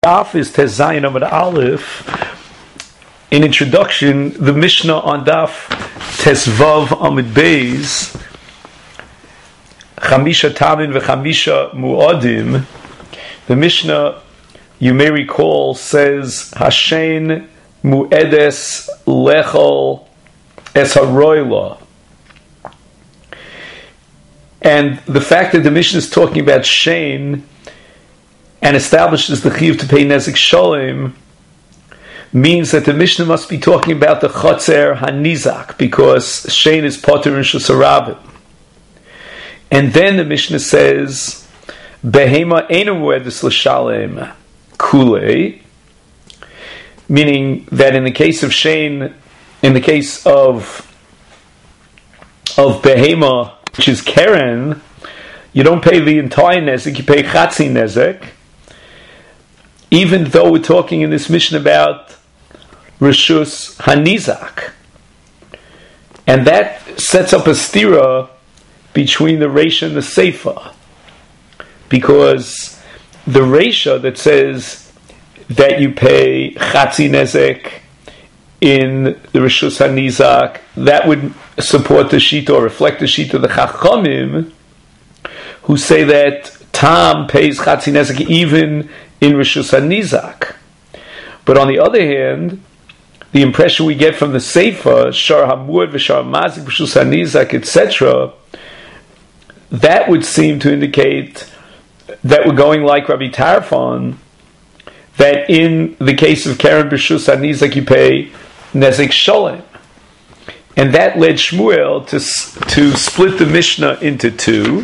Daf is Tezayin Amud Aleph. In introduction, the Mishnah on Daf Tesvav Amud Beis, Chamisha Tamin v'Chamisha Mu'adim. The Mishnah, you may recall, says Hashen Mu'edes Lechol Es HaRoila. And the fact that the Mishnah is talking about Shein and establishes the chiyuv to pay nezik sholem means that the Mishnah must be talking about the chotzer hanizak, because shein is poter in shusarabim. And then the Mishnah says behema einu muedes l'shalem kulei, meaning that in the case of shein, in the case of behema, which is keren, you don't pay the entire nezik, you pay chatzi nezik. Even though we're talking in this Mishnah about Rishus Hanizak. And that sets up a stira between the Reisha and the Seifa. Because the Reisha that says that you pay Chatzi Nezek in the Rishus Hanizak, that would support the Shita or reflect the Shita of the Chachamim, who say that Tam pays Chatzi Nezek even in Rishus HaNizak. But on the other hand, the impression we get from the Seifa, Shar HaMuad v'Shar HaMazik Rishus HaNizak, etc., that would seem to indicate that we're going like Rabbi Tarfon, that in the case of Keren Rishus HaNizak you pay Nezek Sholem. And that led Shmuel to split the Mishnah into two.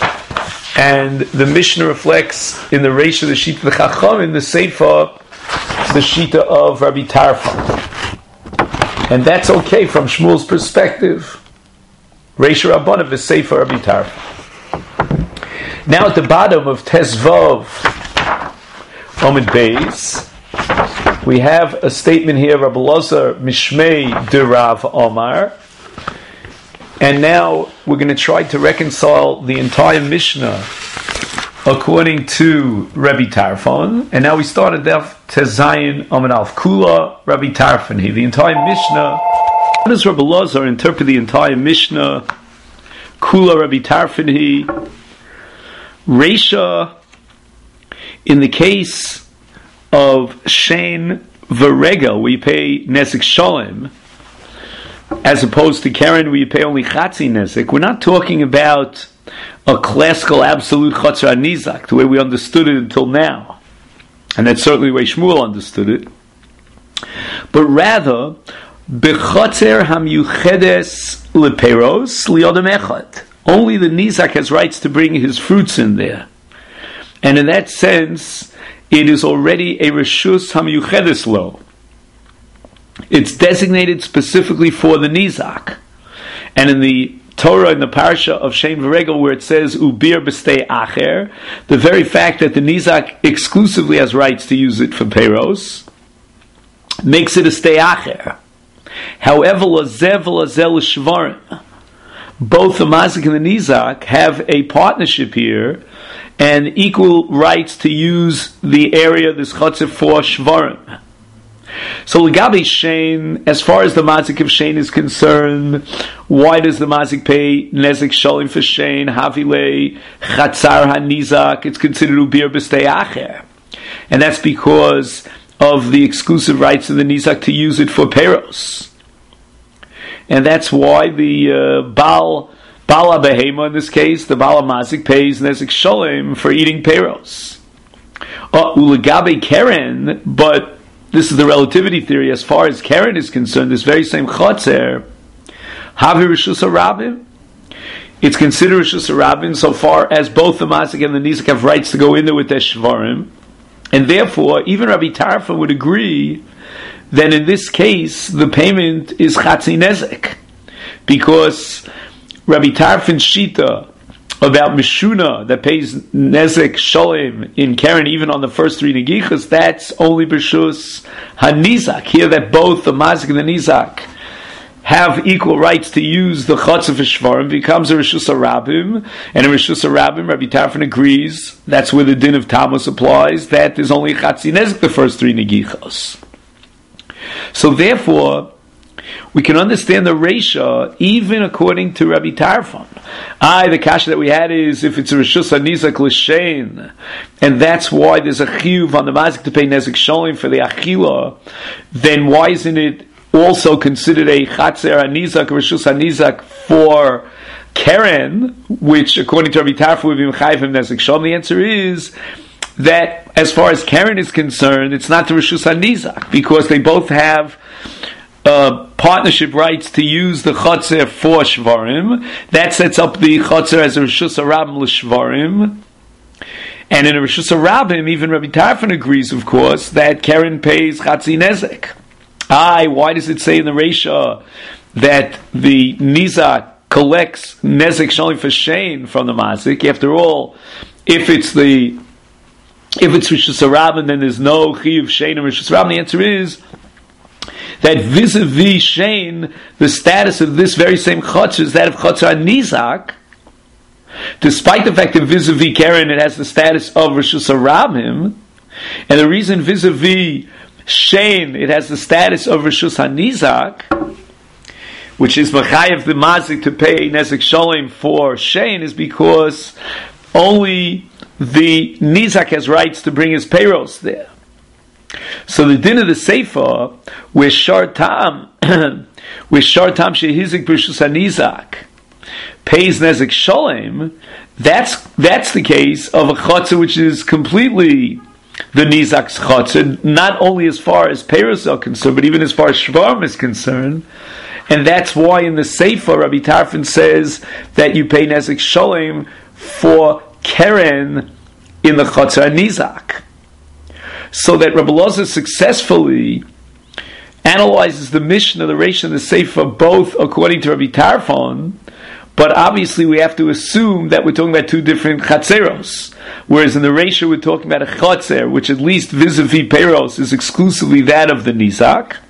And the Mishnah reflects in the Reisha the Shita of the Chacham, in the Seifa the Shita of Rabbi Tarfon. And that's okay from Shmuel's perspective. Reisha Rabbanan the Seifa Rabbi Tarfon. Now at the bottom of Tesvav Amud Beis, we have a statement here, Rabbi Elazar Mishmei de Rav Omar. And now we're going to try to reconcile the entire Mishnah according to Rabbi Tarfon. And now we started Tezayin Amud Aleph Kula Rabbi Tarfon here. The entire Mishnah. How does Rabbi Elazar interpret the entire Mishnah? Kula Rabbi Tarfon here. Reisha, in the case of Shein V'Regel, we pay Nezek Sholem, as opposed to Keren, where you pay only Chatzi Nezek. We're not talking about a classical absolute Chotzer HaNizak, the way we understood it until now. And that's certainly the way Shmuel understood it. But rather, B'Chotzer HaMyuchedes L'Peiros Li'odem Echad. Only the Nizak has rights to bring his fruits in there. And in that sense, it is already a Reshus HaMyuchedes Lo. It's designated specifically for the Nizak. And in the Torah, in the parasha of Shein V'Regel, where it says Ubir B'stei Acher, the very fact that the Nizak exclusively has rights to use it for Peiros makes it a Stei Acher. However, Lazev Lazel Shvarim, both the Mazik and the Nizak have a partnership here and equal rights to use the area, this Chotzer, for Shvarim. So L'gabi Shein, as far as the Mazik of Shein is concerned, why does the Mazik pay Nezek Sholem for Shein? Havile Chatzar HaNizak, it's considered Ubir B'stei Acher. And that's because of the exclusive rights of the Nizak to use it for Peiros. And that's why the Baal HaBehema, in this case, the Baal HaMazik pays Nezek Sholem for eating Peiros. L'gabi Keren, but this is the relativity theory. As far as Keren is concerned, this very same Chotzer, Havi Rishus HaRabim, it's considered Rishus HaRabim so far as both the Mazik and the Nizak have rights to go in there with their Shvarim. And therefore, even Rabbi Tarfon would agree that in this case, the payment is Chatzi Nezek. Because Rabbi Tarfon's Shita about Mishuna that pays Nezek Sholem in Keren, even on the first three Negichas, that's only B'Rishus HaNizak. Here that both the Mazik and the Nizak have equal rights to use the Chotzer for Shvarim becomes a Rishus HaRabim, and a Rishus HaRabim, Rabbi Tarfon agrees, that's where the din of Tammuz applies, that there's only Chatzi Nezek the first three Negichos. So therefore, we can understand the Reisha even according to Rabbi Tarfon. The kasha that we had is if it's a Rishus HaNizak L'Shein, and that's why there's a chiyuv on the mazik to pay Nezek Sholim for the Achila, then why isn't it also considered a Chatzer HaNizak, Rishus HaNizak for Keren, which according to Rabbi Tarfon would be Mechayiv him Nezek Sholim? The answer is that as far as Keren is concerned, it's not the Rishus HaNizak, because they both have partnership rights to use the Chotzer for Shvarim. That sets up the Chotzer as a Rishus HaRabim L'Shvarim. And in a Rishus HaRabim, even Rabbi Tarfon agrees, of course, that Keren pays Chatzi Nezek. Why does it say in the Reisha that the Nizak collects Nezek Sholim for Shein from the Mazik? After all, if it's Rishus HaRabim, then there's no Chiyuv Shein and Rishus HaRabim. The answer is that vis-a-vis Shein, the status of this very same Chotzer is that of Chotzer HaNizak, despite the fact that vis-a-vis Keren it has the status of Rishus HaRabim, and the reason vis-a-vis Shein it has the status of Rishus HaNizak, which is Mechayev the Mazik to pay Nezek Sholim for Shein, is because only the Nizak has rights to bring his payros there. So the din of the Sefer, where Shar Tam Shehizik B'Rishus HaNizak pays Nezek Sholim, that's the case of a Chotzer which is completely the Nizak's Chotzer, not only as far as payros are concerned, but even as far as Shvarim is concerned. And that's why in the Sefer, Rabbi Tarfon says that you pay Nezek Sholim for Keren in the Chotzer HaNizak. So that Rabbi Elazar successfully analyzes the mission of the Reisha and the Sefer both according to Rabbi Tarfon, but obviously we have to assume that we're talking about two different Chatzeros, whereas in the Reisha we're talking about a Chatzer, which at least vis-a-vis Peiros is exclusively that of the Nizak,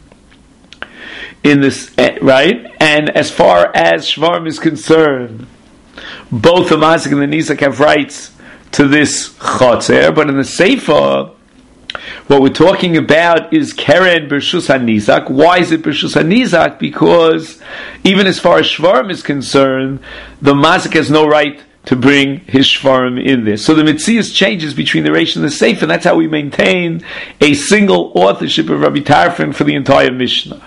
in this, right? And as far as Shvarim is concerned, both the Mazik and the Nizak have rights to this Chatzer, but in the Sefer, what we're talking about is Keren B'Rishus HaNizak. Why is it B'Rishus HaNizak? Because even as far as Shvarim is concerned, the Mazik has no right to bring his Shvarim in there. So the Metzias changes between the Reish and the Sefer, and that's how we maintain a single authorship of Rabbi Tarfon for the entire Mishnah.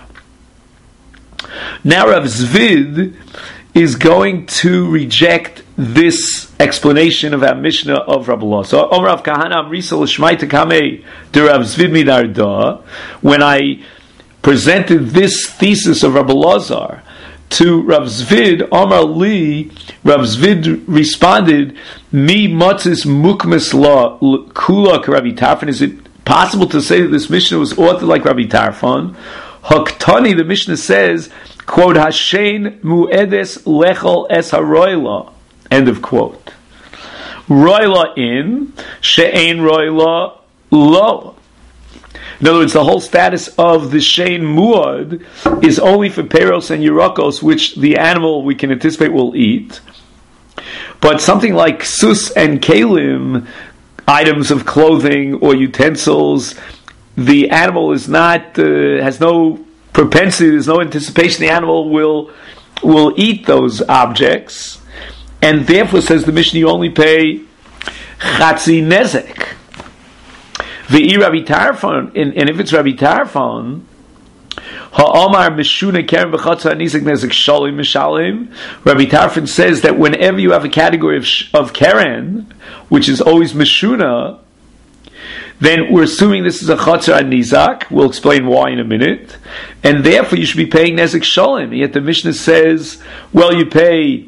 Now Rav Zvid is going to reject this explanation of our Mishnah of Rabbi Elazar. Omer Rav Kahana Amrisa L'Shmaita Kamei de Rav Zvid Midarda. When I presented this thesis of Rabbi Elazar to Rav Zvid, Omar Li, Rav Zvid responded, Mi Motzis Mukmes La Kula Rabbi Tarfon. Is it possible to say that this Mishnah was authored like Rabbi Tarfon? Haktani, the Mishnah says, quote, Hashein mu'edes lechol es haroila, end of quote. Roila in, she'ein roila lo. In other words, the whole status of the shein muad is only for peros and yerakos, which the animal we can anticipate will eat. But something like sus and kalim, items of clothing or utensils, the animal is not has no propensity, there's no anticipation the animal will eat those objects, and therefore, says the Mishnah, you only pay Chatzi Nezek. V'i Rabbi Tarfon, and if it's Rabbi Tarfon, Ha'omar Meshuna Keren B'Chotzer HaNizak Nezek Sholim Mishalim. Rabbi Tarfon says that whenever you have a category of Keren, which is always Meshuna, then we're assuming this is a Chotzer HaNizak. We'll explain why in a minute. And therefore you should be paying Nezek Sholim. Yet the Mishnah says, well, you pay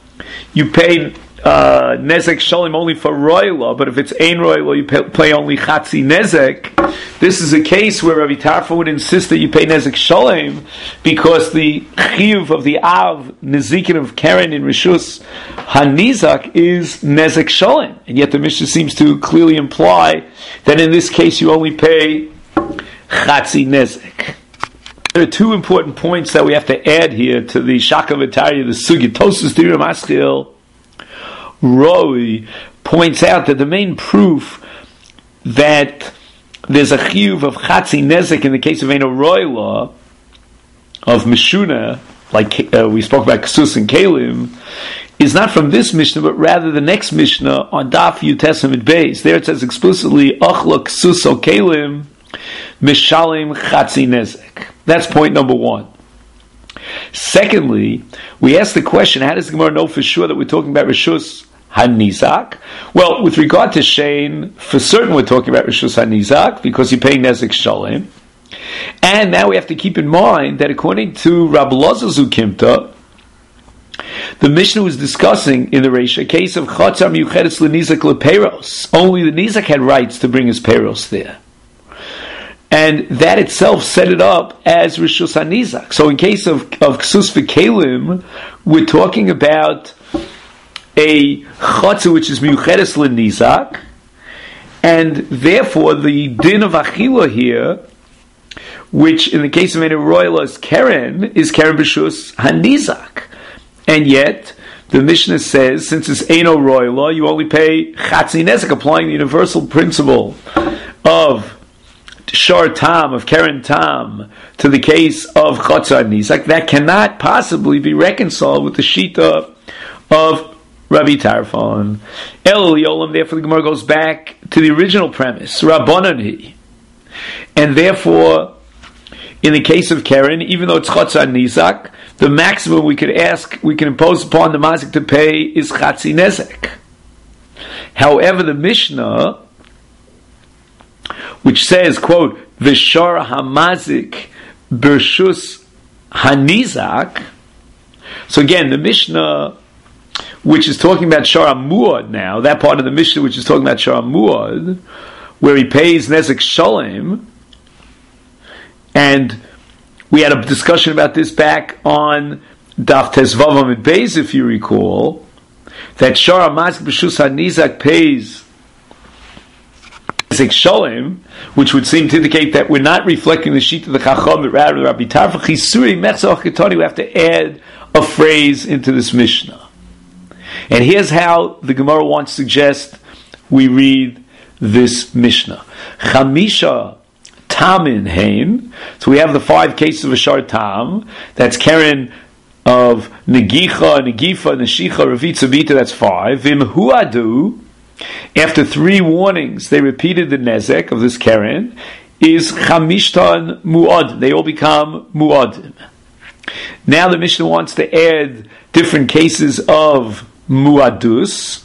Nezek Sholim only for Roila, but if it's Ein Roila, you pay only Chatzi Nezek. This is a case where Rabbi Tarfon would insist that you pay Nezek Sholim because the Chiyuv of the Av, Nezikin of Keren in Rishus HaNizak is Nezek Sholim. And yet the Mishnah seems to clearly imply that in this case you only pay Chatzi Nezek. There are two important points that we have to add here to the Shakavatari, the Sugi. Tosfos Dira Maschil Roi points out that the main proof that there's a chiyuv of Chatzi Nezek in the case of Eino Roila, of Meshuna, like we spoke about Ksus and Kalim, is not from this Mishnah, but rather the next Mishnah on Daf Yutes Amud Beis. There it says explicitly, Achla Ksus o Kalim, Mishalim Chatzi Nezek. That's point number one. Secondly, we ask the question, how does the Gemara know for sure that we're talking about Rishus HaNizak? Well, with regard to Shane, for certain we're talking about Rishus HaNizak, because you're paying Nezek Shalem. And now we have to keep in mind that according to Rabbi Elazar Zukimta, the Mishnah was discussing in the Reisha a case of Chatzar Miuchedes L'Nizak L'Peiros. Only the Nizak had rights to bring his Peiros there. And that itself set it up as Rishus HaNizak. So in case of Ksus V'Kelim, we're talking about a Chatzar which is Miuchedes L'Nizak, and therefore the din of Achila here, which in the case of Eino Roila is Keren B'Rishus HaNizak. And yet, the Mishnah says, since it's Eino Roila, you only pay Chatzi Nezek, applying the universal principle of Shar Tam, of Keren Tam, to the case of Chatzar Nizak. That cannot possibly be reconciled with the Shita of Rabbi Tarfon. El Yolam, therefore the Gemara goes back to the original premise, Rabbanan Hi. And therefore, in the case of Keren, even though it's Chatzar Nizak, the maximum we can impose upon the mazik to pay is Chatzi Nezek. However, the Mishnah, which says, quote, V'shar hamazik b'rshus hanizak. So again, the Mishnah, which is talking about Shar HaMuad now, that part of the Mishnah which is talking about Shar HaMuad, where he pays Nezek Shalem, and we had a discussion about this back on Daf Tezvav Amud Beis, if you recall, that Shar HaMazik b'rshus hanizak pays Nezek Shalem, which would seem to indicate that we're not reflecting the sheet of the Chacham, but rather Rabbi Tarfon Chisuri Metzach Ketani. We have to add a phrase into this Mishnah. And here's how the Gemara wants to suggest we read this Mishnah. Chamisha Tamin Hain. So we have the 5 cases of a Shar Tam. That's Keren of Negicha, Negifa, Neshicha, Ravitza, Bita. That's 5. Vim Huadu. After 3 warnings, they repeated the Nezek of this Keren. Is Chamishtan Muad. They all become Muadim. Now the Mishnah wants to add different cases of Muadus.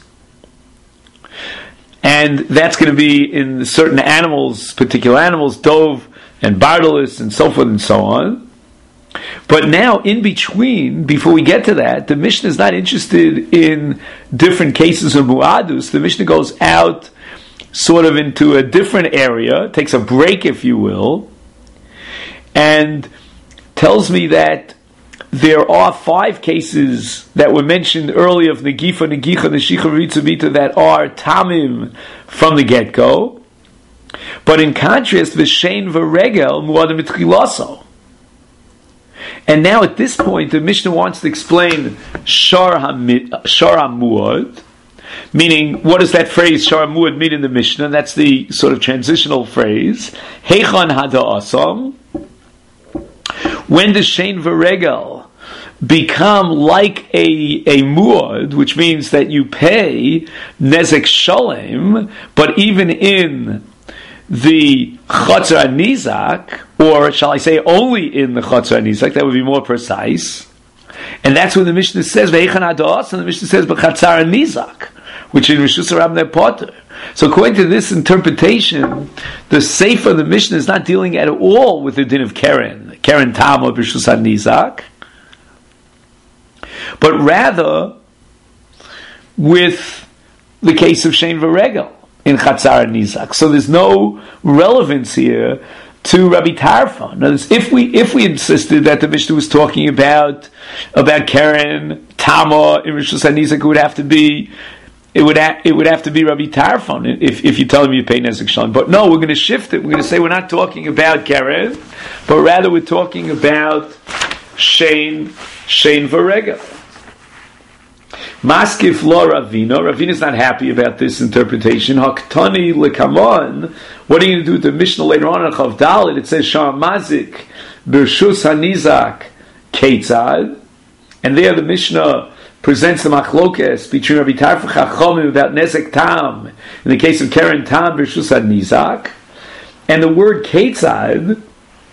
And that's going to be in certain animals, particular animals, dove and bardalis and so forth and so on. But now, in between, before we get to that, the Mishnah is not interested in different cases of muadus. The Mishnah goes out sort of into a different area, takes a break, if you will, and tells me that there are 5 cases that were mentioned earlier of Negifa, Negicha, Neshicha, Ritzabita that are Tamim from the get-go. But in contrast, V'shein V'regel Muadim Mitchilaso. And now at this point, the Mishnah wants to explain Shar HaMuad, meaning what does that phrase Shar HaMuad mean in the Mishnah? That's the sort of transitional phrase. Heichan Hada'asam. When does Shein V'regel become like a muad, which means that you pay Nezek Shalem, but even in the Chatzar Nizak, or shall I say only in the Chatzar Nizak, that would be more precise. And that's when the Mishnah says, Ve'echan Hadas, and the Mishnah says, B'chatzar Nizak, which in Rishus HaRabnei Potter. So according to this interpretation, the Sefer of the Mishnah is not dealing at all with the din of Keren Tam or B'Rishus HaNizak, but rather with the case of Shein V'regel in Chatzar Nizak. So there's no relevance here to Rabbi Tarfon. Now, if we insisted that the Mishnah was talking about Keren Tama in Rishus HaNizak, it would have to be it would have to be Rabbi Tarfon if you tell him you pay Nezek Shalom. But no, we're going to shift it. We're going to say we're not talking about Keren, but rather we're talking about Shein Varega. Maskif lo Ravina. Ravina is not happy about this interpretation. Haktani lekamon. What are you going to do with the Mishnah later on in Chav Dalet? It says Shar Mazik Bershus Hanizak Keitzad, and there the Mishnah presents the machlokes between Rabbi Tarfon Chachomim about Nezek Tam in the case of Keren Tam Bershus Hanizak, and the word Keitzad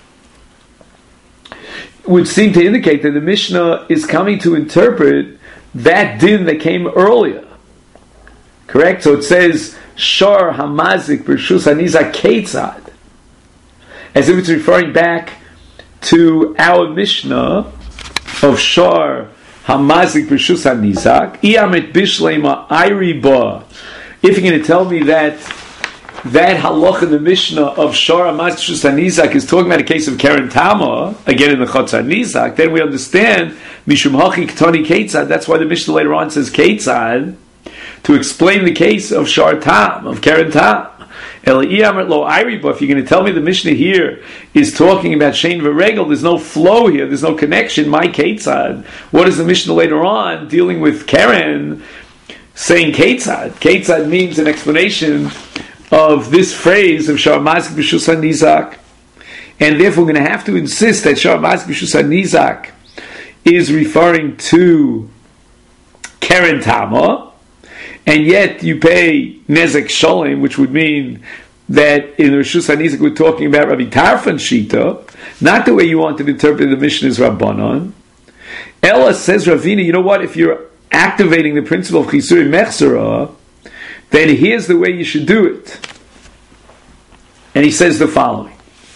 would seem to indicate that the Mishnah is coming to interpret that din that came earlier. Correct? So it says Shar Hamazik Bershus Hanizak Keitzad, as if it's referring back to our Mishnah of Shar Hamazik Bershus Hanizak. Iamet Bishlema Ayriba. If you're going to tell me that halach in the Mishnah of Shar Hamazik Bershus Hanizak is talking about a case of Keren Tama, again in the Chotz Hanizak, then we understand Mishum Hachi Ktoni Keitzad. That's why the Mishnah later on says Keitzad, to explain the case of Shar Tam, of Keren Tam. But if you're going to tell me the Mishnah here is talking about Shein V'Regel, there's no flow here, there's no connection. My Keitzad. What is the Mishnah later on dealing with Keren saying Keitzad? Keitzad means an explanation of this phrase of Shar Mazik B'Shus HaNizak, and therefore we're going to have to insist that Shar Mazik B'Shus HaNizak is referring to Keren Tama, and yet you pay Nezek Sholem, which would mean that in Rishus HaNizak we're talking about Rabbi Tarfon Shita, not the way you want to interpret the Mishnah's Rabbanon. Ella says, Ravina, you know what, if you're activating the principle of Chisuri Mechzera, then here's the way you should do it. And he says the following.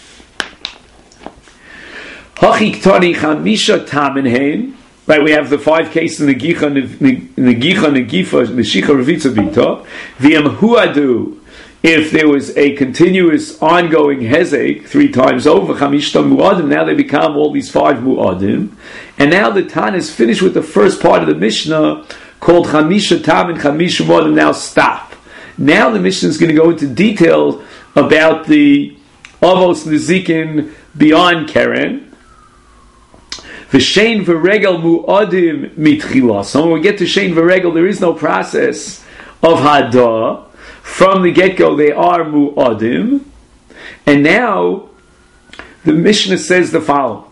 Hachiktani Chamisha Taminhein. Right, we have the 5 cases in the Gicha, Negifa, Meshicha, Revitza, Bita. V'yam huadu, if there was a continuous, ongoing hezek 3 times over, Chamishta mu'adim, now they become all these 5 mu'adim. And now the Tan is finished with the first part of the Mishnah, called Chamisha Tam and Chamisha mu'adim, now stop. Now the Mishnah is going to go into detail about the Avos Nezikin beyond Keren. V'shein v'regel mu'adim mitchila. So when we get to shein v'regel, there is no process of hada. From the get-go, they are mu'adim. And now, the Mishnah says the following.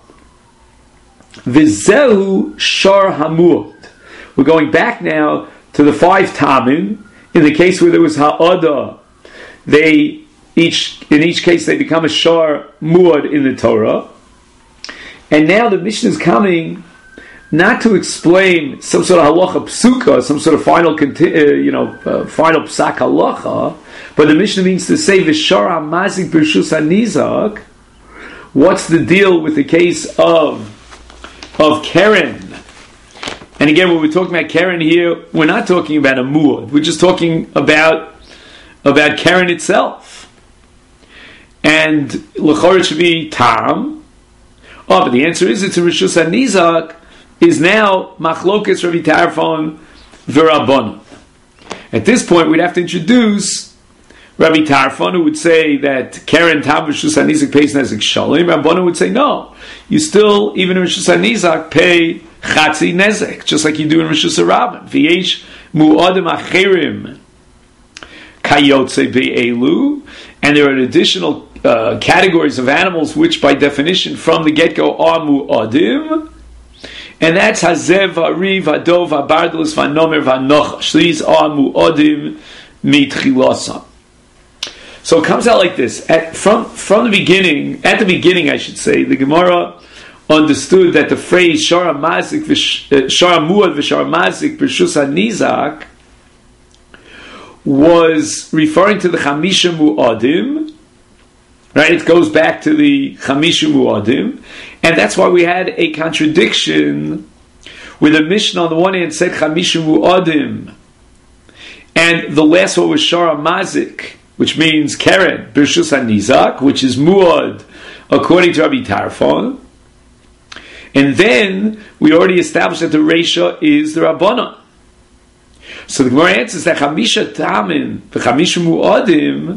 V'zehu shar hamu'ad. We're going back now to the 5 tamin. In the case where there was ha'ada, in each case they become a shar mu'ad in the Torah. And now the Mishnah is coming not to explain some sort of halacha psuka, some sort of final psak halacha, but the Mishnah means to say v'shar hamazik b'rshus hanizak. What's the deal with the case of Keren? And again, when we're talking about Keren here, we're not talking about a muad. We're just talking about Keren itself. And l'chor it should be tam. Oh, but the answer is it's a Rishus HaNizak is now Machlokes Rabbi Tarfon V'Rabbanon. At this point, we'd have to introduce Rabbi Tarfon, who would say that Keren Tam Rishus HaNizak pays Nezek Sholem. Rabbanon would say, no, you still, even in Rishus HaNizak, pay Chatzi Nezek, just like you do in Rishus HaRabban. V'yesh mu'adim acherim kayotze be'elu, and there are additional categories of animals which by definition from the get-go are mu'adim, and that's hazev, ha'ri, ha'dov, ha'bardus, ha'nomer, ha'nochash. These are mu'adim mitchilasam. So it comes out like this. From the beginning, at the beginning I should say, the Gemara understood that the phrase shara mazik, shara mu'ad v'shara mazik b'rshus hanizak was referring to the chamisha mu'adim. Right, it goes back to the Chamisha Mu'adim, and that's why we had a contradiction where the Mishnah on the one hand said Chamisha Mu'adim, and the last one was Shara Mazik, which means Keren, B'Rshus HaNizak, which is Mu'ad, according to Rabbi Tarfon. And then we already established that the Reisha is the Rabbanon. So the Gemara answers that Chamisha Tamim v'Chamisha Mu'adim,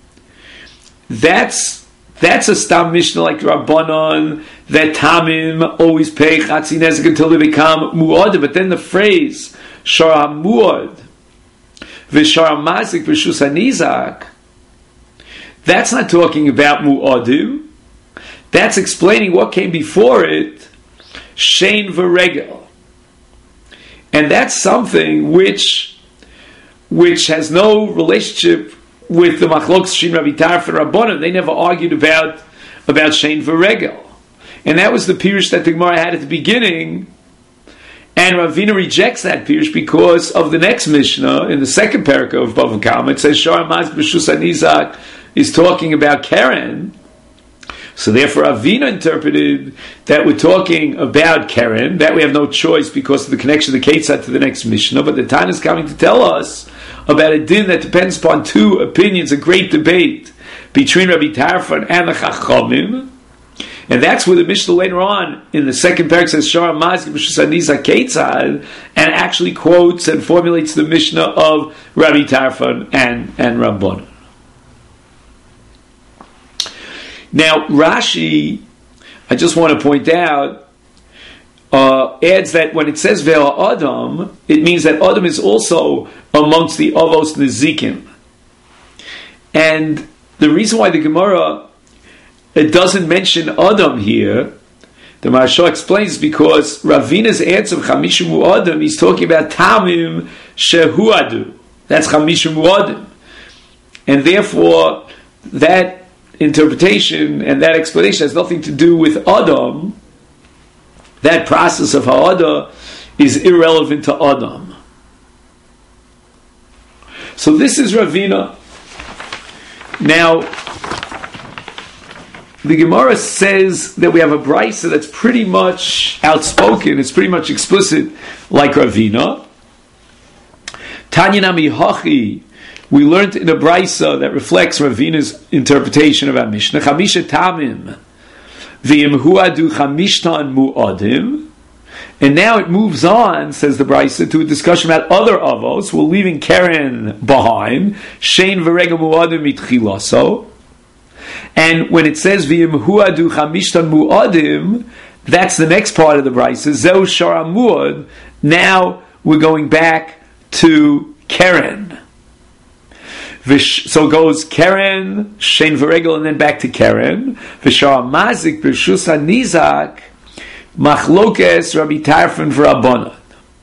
that's a Stam Mishnah like Rabbanon, that Tamim always pay Chatzi Nezek until they become Mu'adim. But then the phrase Shara Mu'ad v'Shara Mazik v'Shus HaNizak, that's not talking about Mu'adim. That's explaining what came before it, Shein v'Regel. And that's something which has no relationship with the Machlokes Shin Rabbi Tarfon and Rabbanon. They never argued about Shein v'Regel. And that was the pirush that the Gemara had at the beginning. And Ravina rejects that pirush because of the next Mishnah, in the second parak of Bava Kama. It says, Shara Mazik b'Shus HaNizak is talking about Keren. So therefore Ravina interpreted that we're talking about Keren, that we have no choice because of the connection of the Ketzad to the next Mishnah. But the Tana is coming to tell us about a din that depends upon two opinions, a great debate between Rabbi Tarfon and the Chachamim. And that's where the Mishnah later on in the second parak says Shara Mazik b'Shus HaNizak Ketzad, and actually quotes and formulates the Mishnah of Rabbi Tarfon and Rabbanon. Now Rashi, I just want to point out, adds that when it says Ve'la Adam, it means that Adam is also amongst the Avos Nezikim. And the reason why the Gemara it doesn't mention Adam here, the Maharsha explains, because Ravina's answer of Chamisha Mu'adim, he's talking about Tamim Shehuadu. That's Chamisha Mu'adim. And therefore, that interpretation and that explanation has nothing to do with Adam. That process of Ha'ada is irrelevant to Adam. So this is Ravina. Now, the Gemara says that we have a brisa that's pretty much outspoken, it's pretty much explicit, like Ravina. Tanya Nami Hachi, we learned in a brisa that reflects Ravina's interpretation of our Mishnah. Chamisha Tamim v'im huadu chamishtan mu'adim. And now it moves on, says the brisa, to a discussion about other avos. We're leaving Keren behind. Shein v'regel mu'adim mitchilaso. And when it says v'im huadu chamishtan mu'adim, that's the next part of the brisa. Zeu shara mu'ad. Now we're going back to Keren. So it goes Keren, Shein v'regel, and then back to Keren. V'shara mazik b'Shus HaNizak machlokes Rabbi Tarfon v'Rabbanon.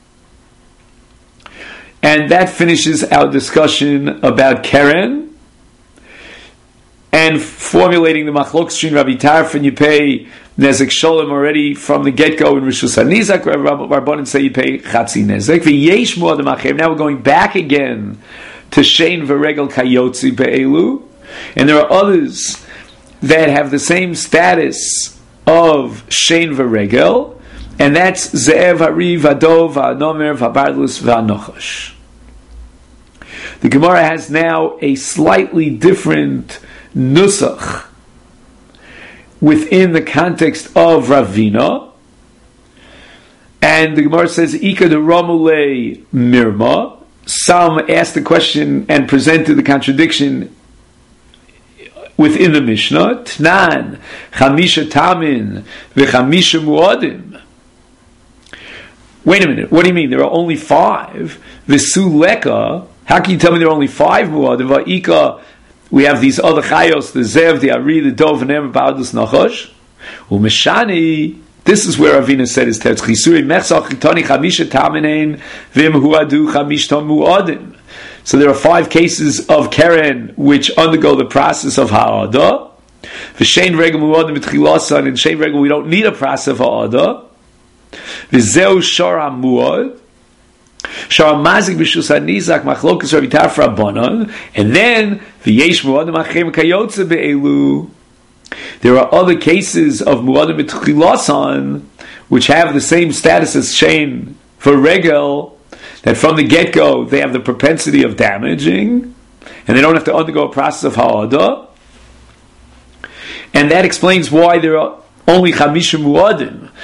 And that finishes our discussion about Keren and formulating the machlokes between Rabbi Tarfon. You pay Nezek Sholem already from the get-go in Rishus HaNizak. Rabbanon say you pay Chatzi Nezek. V'yesh mu'adim acher. Now we're going back again to Shein v'Regel Kayotzi Be'elu. And there are others that have the same status of Shein v'Regel, and that's Ze'ev, Hari, Vadov, Va'anomer, Va'bardlus, Va'nochash. The Gemara has now a slightly different nusach within the context of Ravina, and the Gemara says Ika de Ramule Mirma. Some asked the question and presented the contradiction within the Mishnah. Tnan, Chamisha Tamin, V'Chamisha Mu'adim. Wait a minute, what do you mean? There are only 5. V'Su Leka, how can you tell me there are only 5 Mu'adim? Va'ika, we have these other Chayos, the Zev, the Ari, the Dov, and Em, Ba'adus Nachash. U'Meshani, this is where Ravina said his text. Chisuri mechzach chitani chamisha tamenein v'im huadu chamishton mu'adim. So there are 5 cases of Keren which undergo the process of ha'ada. V'shein regel mu'adim v'tchilasa, and in shein regel we don't need a process of ha'ada. V'zeu shara mu'ad. Shara mazik b'Shus HaNizak machlokas Rabbi Tarfon Rabbanon. And then v'yesh mu'adim achem kayotze be'elu. There are other cases of Mu'adim B'Tchilasan which have the same status as Shein for Regel, that from the get-go they have the propensity of damaging, and they don't have to undergo a process of Ha'ada. And that explains why there are only Chamisha Mu'adim.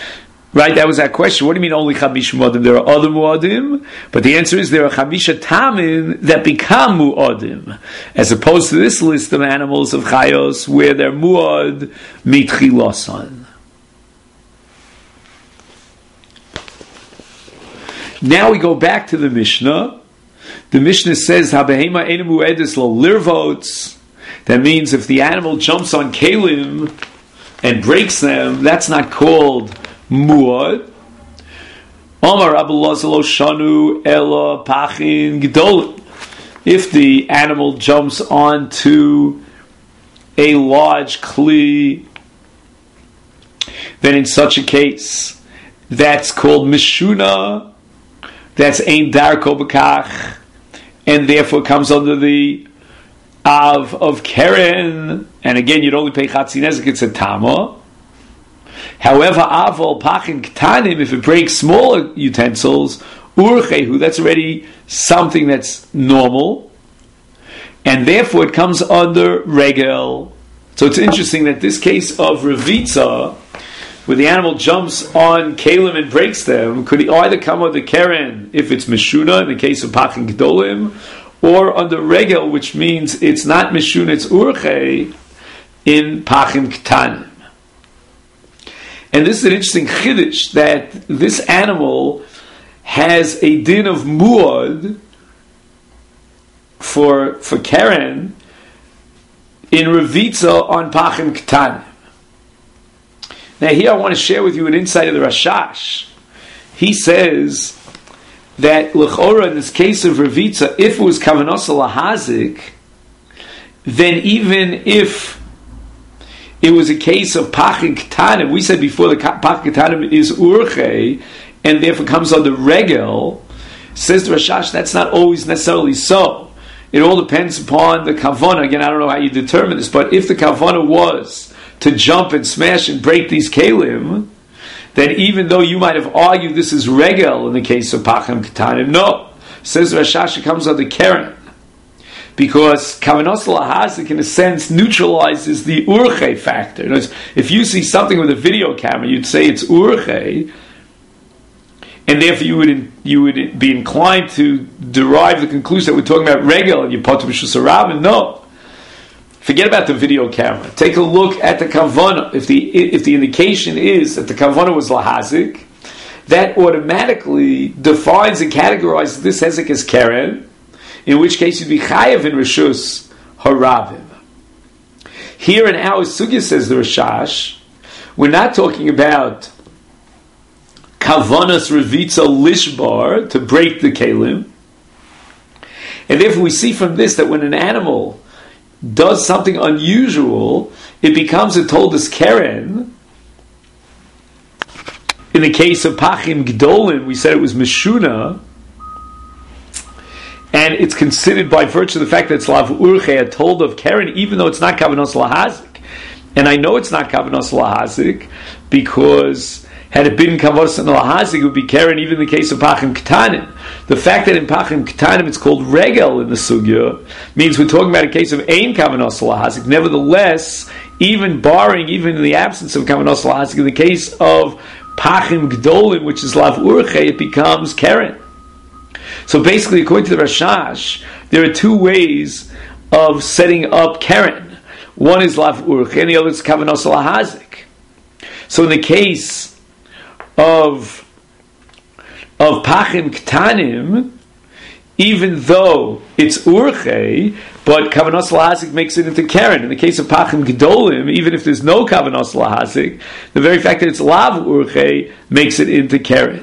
Right, that was that question. What do you mean only chamisha muadim? There are other muadim, but the answer is there are chamisha tamin that become muadim, as opposed to this list of animals of chayos where they're muad mitchilasan. Now we go back to the Mishnah. The Mishnah says habehema einu muedis lo lirvots. That means if the animal jumps on kalim and breaks them, that's not called muad. Omar Rabbi Elazar lo shanu ela pachin gedolim. If the animal jumps onto a large kli, then in such a case, that's called mishuna. That's ein darko b'kach, and therefore comes under the av of keren. And again, you'd only pay chatzi nezek, it's a tama. However, avol pachin ktanim, if it breaks smaller utensils, urchehu, that's already something that's normal, and therefore it comes under regel. So it's interesting that this case of revitza, where the animal jumps on kalim and breaks them, could either come under keren if it's mishuna in the case of pachin gedolim, or under regel, which means it's not mishuna, it's urche in pachin ktanim. And this is an interesting chiddush, that this animal has a din of muad for keren in revitza on pachim ktanim. Now here I want to share with you an insight of the Rashash. He says that l'chora in this case of revitza, if it was kavanos lahazik, then even if it was a case of pachin ktanim, we said before the pachin ktanim is urche, and therefore comes under regel, says the Rashash, that's not always necessarily so. It all depends upon the kavana. Again, I don't know how you determine this, but if the kavana was to jump and smash and break these kalim, then even though you might have argued this is regel in the case of pachim ketanim, no. Says Rashash, it comes under keren. Because kavanos lahazik, in a sense, neutralizes the urche factor. In other words, if you see something with a video camera, you'd say it's urche, and therefore you would be inclined to derive the conclusion that we're talking about regel and you put b'shusarabim. No. Forget about the video camera. Take a look at the kavana. If the indication is that the kavana was lahazik, that automatically defines and categorizes this hezek as keren, in which case you'd be chayav in reshus harabim. Here in our sugya, says the Rashash, we're not talking about kavanas revitza lishbar, to break the kalim, and therefore we see from this that when an animal does something unusual, it becomes a toldus keren. In the case of pachim gdolim, we said it was mishuna, and it's considered by virtue of the fact that it's lav urche, a told of keren, even though it's not kavanos lahazik. And I know it's not kavanos lahazik because had it been kavanos lahazik, it would be keren even in the case of pachim ketanim. The fact that in pachim ketanim it's called regel in the sugya means we're talking about a case of ein kavanos lahazik. Nevertheless, even in the absence of kavanos lahazik, in the case of pachim gdolim, which is lav urche, it becomes keren. So basically, according to the Rashash, there are two ways of setting up keren. One is lav urche, and the other is kavanos lahazik. So in the case of pachim ktanim, even though it's urche, but kavanos lahazik makes it into keren. In the case of pachim gedolim, even if there's no kavanos lahazik, the very fact that it's lav urche makes it into keren.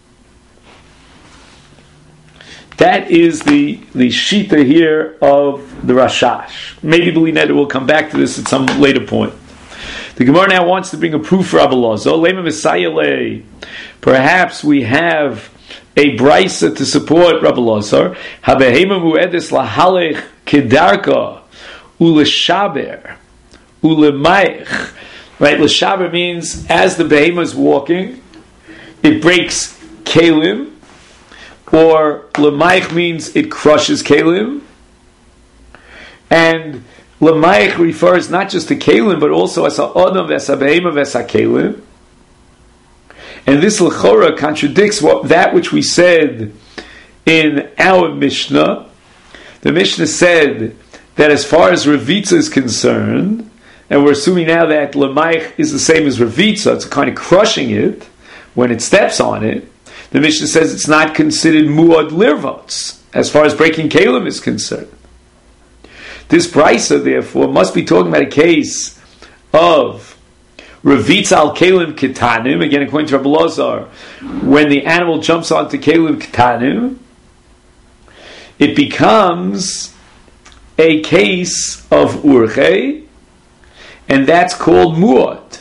That is the shita here of the Rashash. Maybe Belinetta will come back to this at some later point. The Gemara now wants to bring a proof for Rabbi Elazar. Lema Messiah lei. Perhaps we have a brisa to support Rabbi Elazar. Habehema mu'edes lahalech kedarka uleshaber ulemaich. Right, leshaber means as the behema is walking, it breaks kalim. Or lemaich means it crushes kalim, and lemaich refers not just to kalim but also as a adam v'as a behema v'as a kalim. And this L'chora contradicts that which we said in our Mishnah. The Mishnah said that as far as Ravitza is concerned, and we're assuming now that Lemaich is the same as Ravitza, it's kind of crushing it when it steps on it. The Mishnah says it's not considered Muad Lirvots, as far as breaking Kalim is concerned. This Brisa, therefore, must be talking about a case of Ravitza al Kalim Ketanim, again according to Rabbi Lazar, when the animal jumps onto Kalim Ketanim, it becomes a case of Urche, and that's called Muad.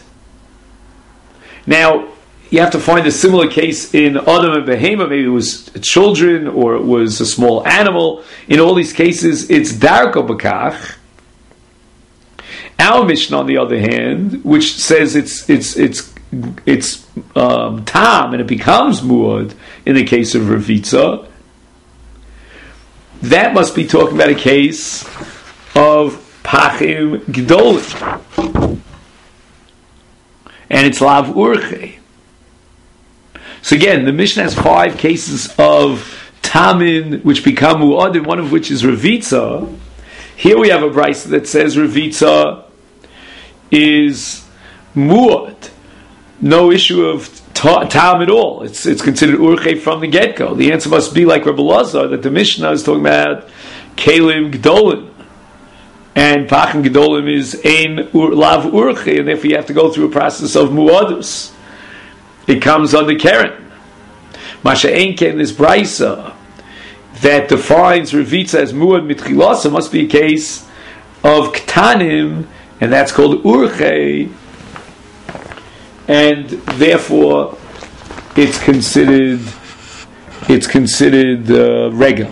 Now, you have to find a similar case in Adam and Behema. Maybe it was children or it was a small animal. In all these cases, it's Darko Bakach. Our Mishnah, on the other hand, which says it's Tam and it becomes Muad in the case of Ravitza, that must be talking about a case of Pachim Gdolim. And it's Lav Urche. So again, the Mishnah has 5 cases of Tamin which become Mu'adim, one of which is Ravitza. Here we have a brisa that says Ravitza is Mu'ad. No issue of Tam at all. It's considered Urche from the get-go. The answer must be like Rabbi Lazar, that the Mishnah is talking about Kalim Gdolim. And Pachim Gedolim is Ein Lav Urche, and therefore you have to go through a process of Muadus. It comes under Keren. Masha Einken, this Brisa that defines Ravitza as Muad Mitchilasa must be a case of Ktanim, and that's called Urche, and therefore it's considered Regal.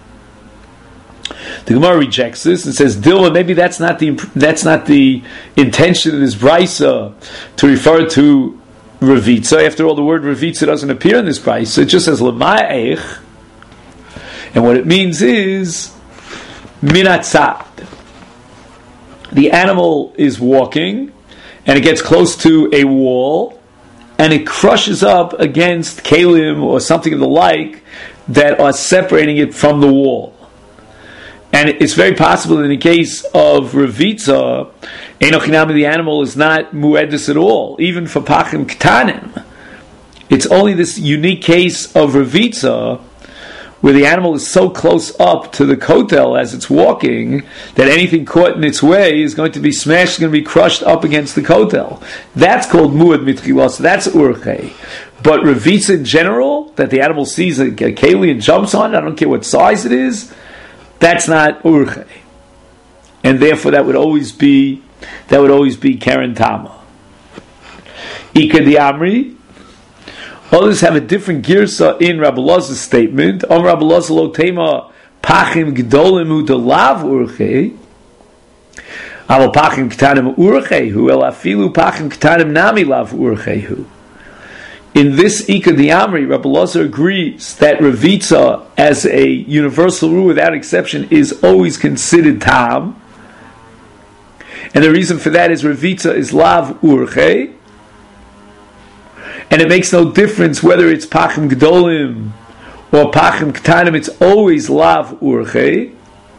The Gemara rejects this and says, Dilma, maybe that's not the intention of this brisa to refer to Ravitza. After all, the word Ravitza doesn't appear in this brisa. It just says Lema'ech, and what it means is Minatzad. The animal is walking, and it gets close to a wall, and it crushes up against kalim or something of the like that are separating it from the wall. And it's very possible in the case of Ravitza, Enochinami, the animal is not muedis at all, even for Pachim Ktanim. It's only this unique case of Ravitza where the animal is so close up to the kotel as it's walking that anything caught in its way is going to be smashed, going to be crushed up against the kotel. That's called muad mitchilos. That's urche. But Ravitza in general, that the animal sees a keli and jumps on it, I don't care what size it is, that's not urche, and therefore that would always be Keren Tama. Ika di Amri. Others have a different girsa in Rabbi Lazar's statement. Om Rabbi Lazar lo tema pachim gdolim de lav urche. Aval pachim ktanim urchehu el afilu pachim ktanim nami lav urchehu. In this Ika di Amri, Rabbi Lazar agrees that Ravitza, as a universal rule without exception, is always considered Tam. And the reason for that is Ravitza is Lav Urche. And it makes no difference whether it's Pachim Gdolim or Pachim Ktanim, it's always Lav Urche.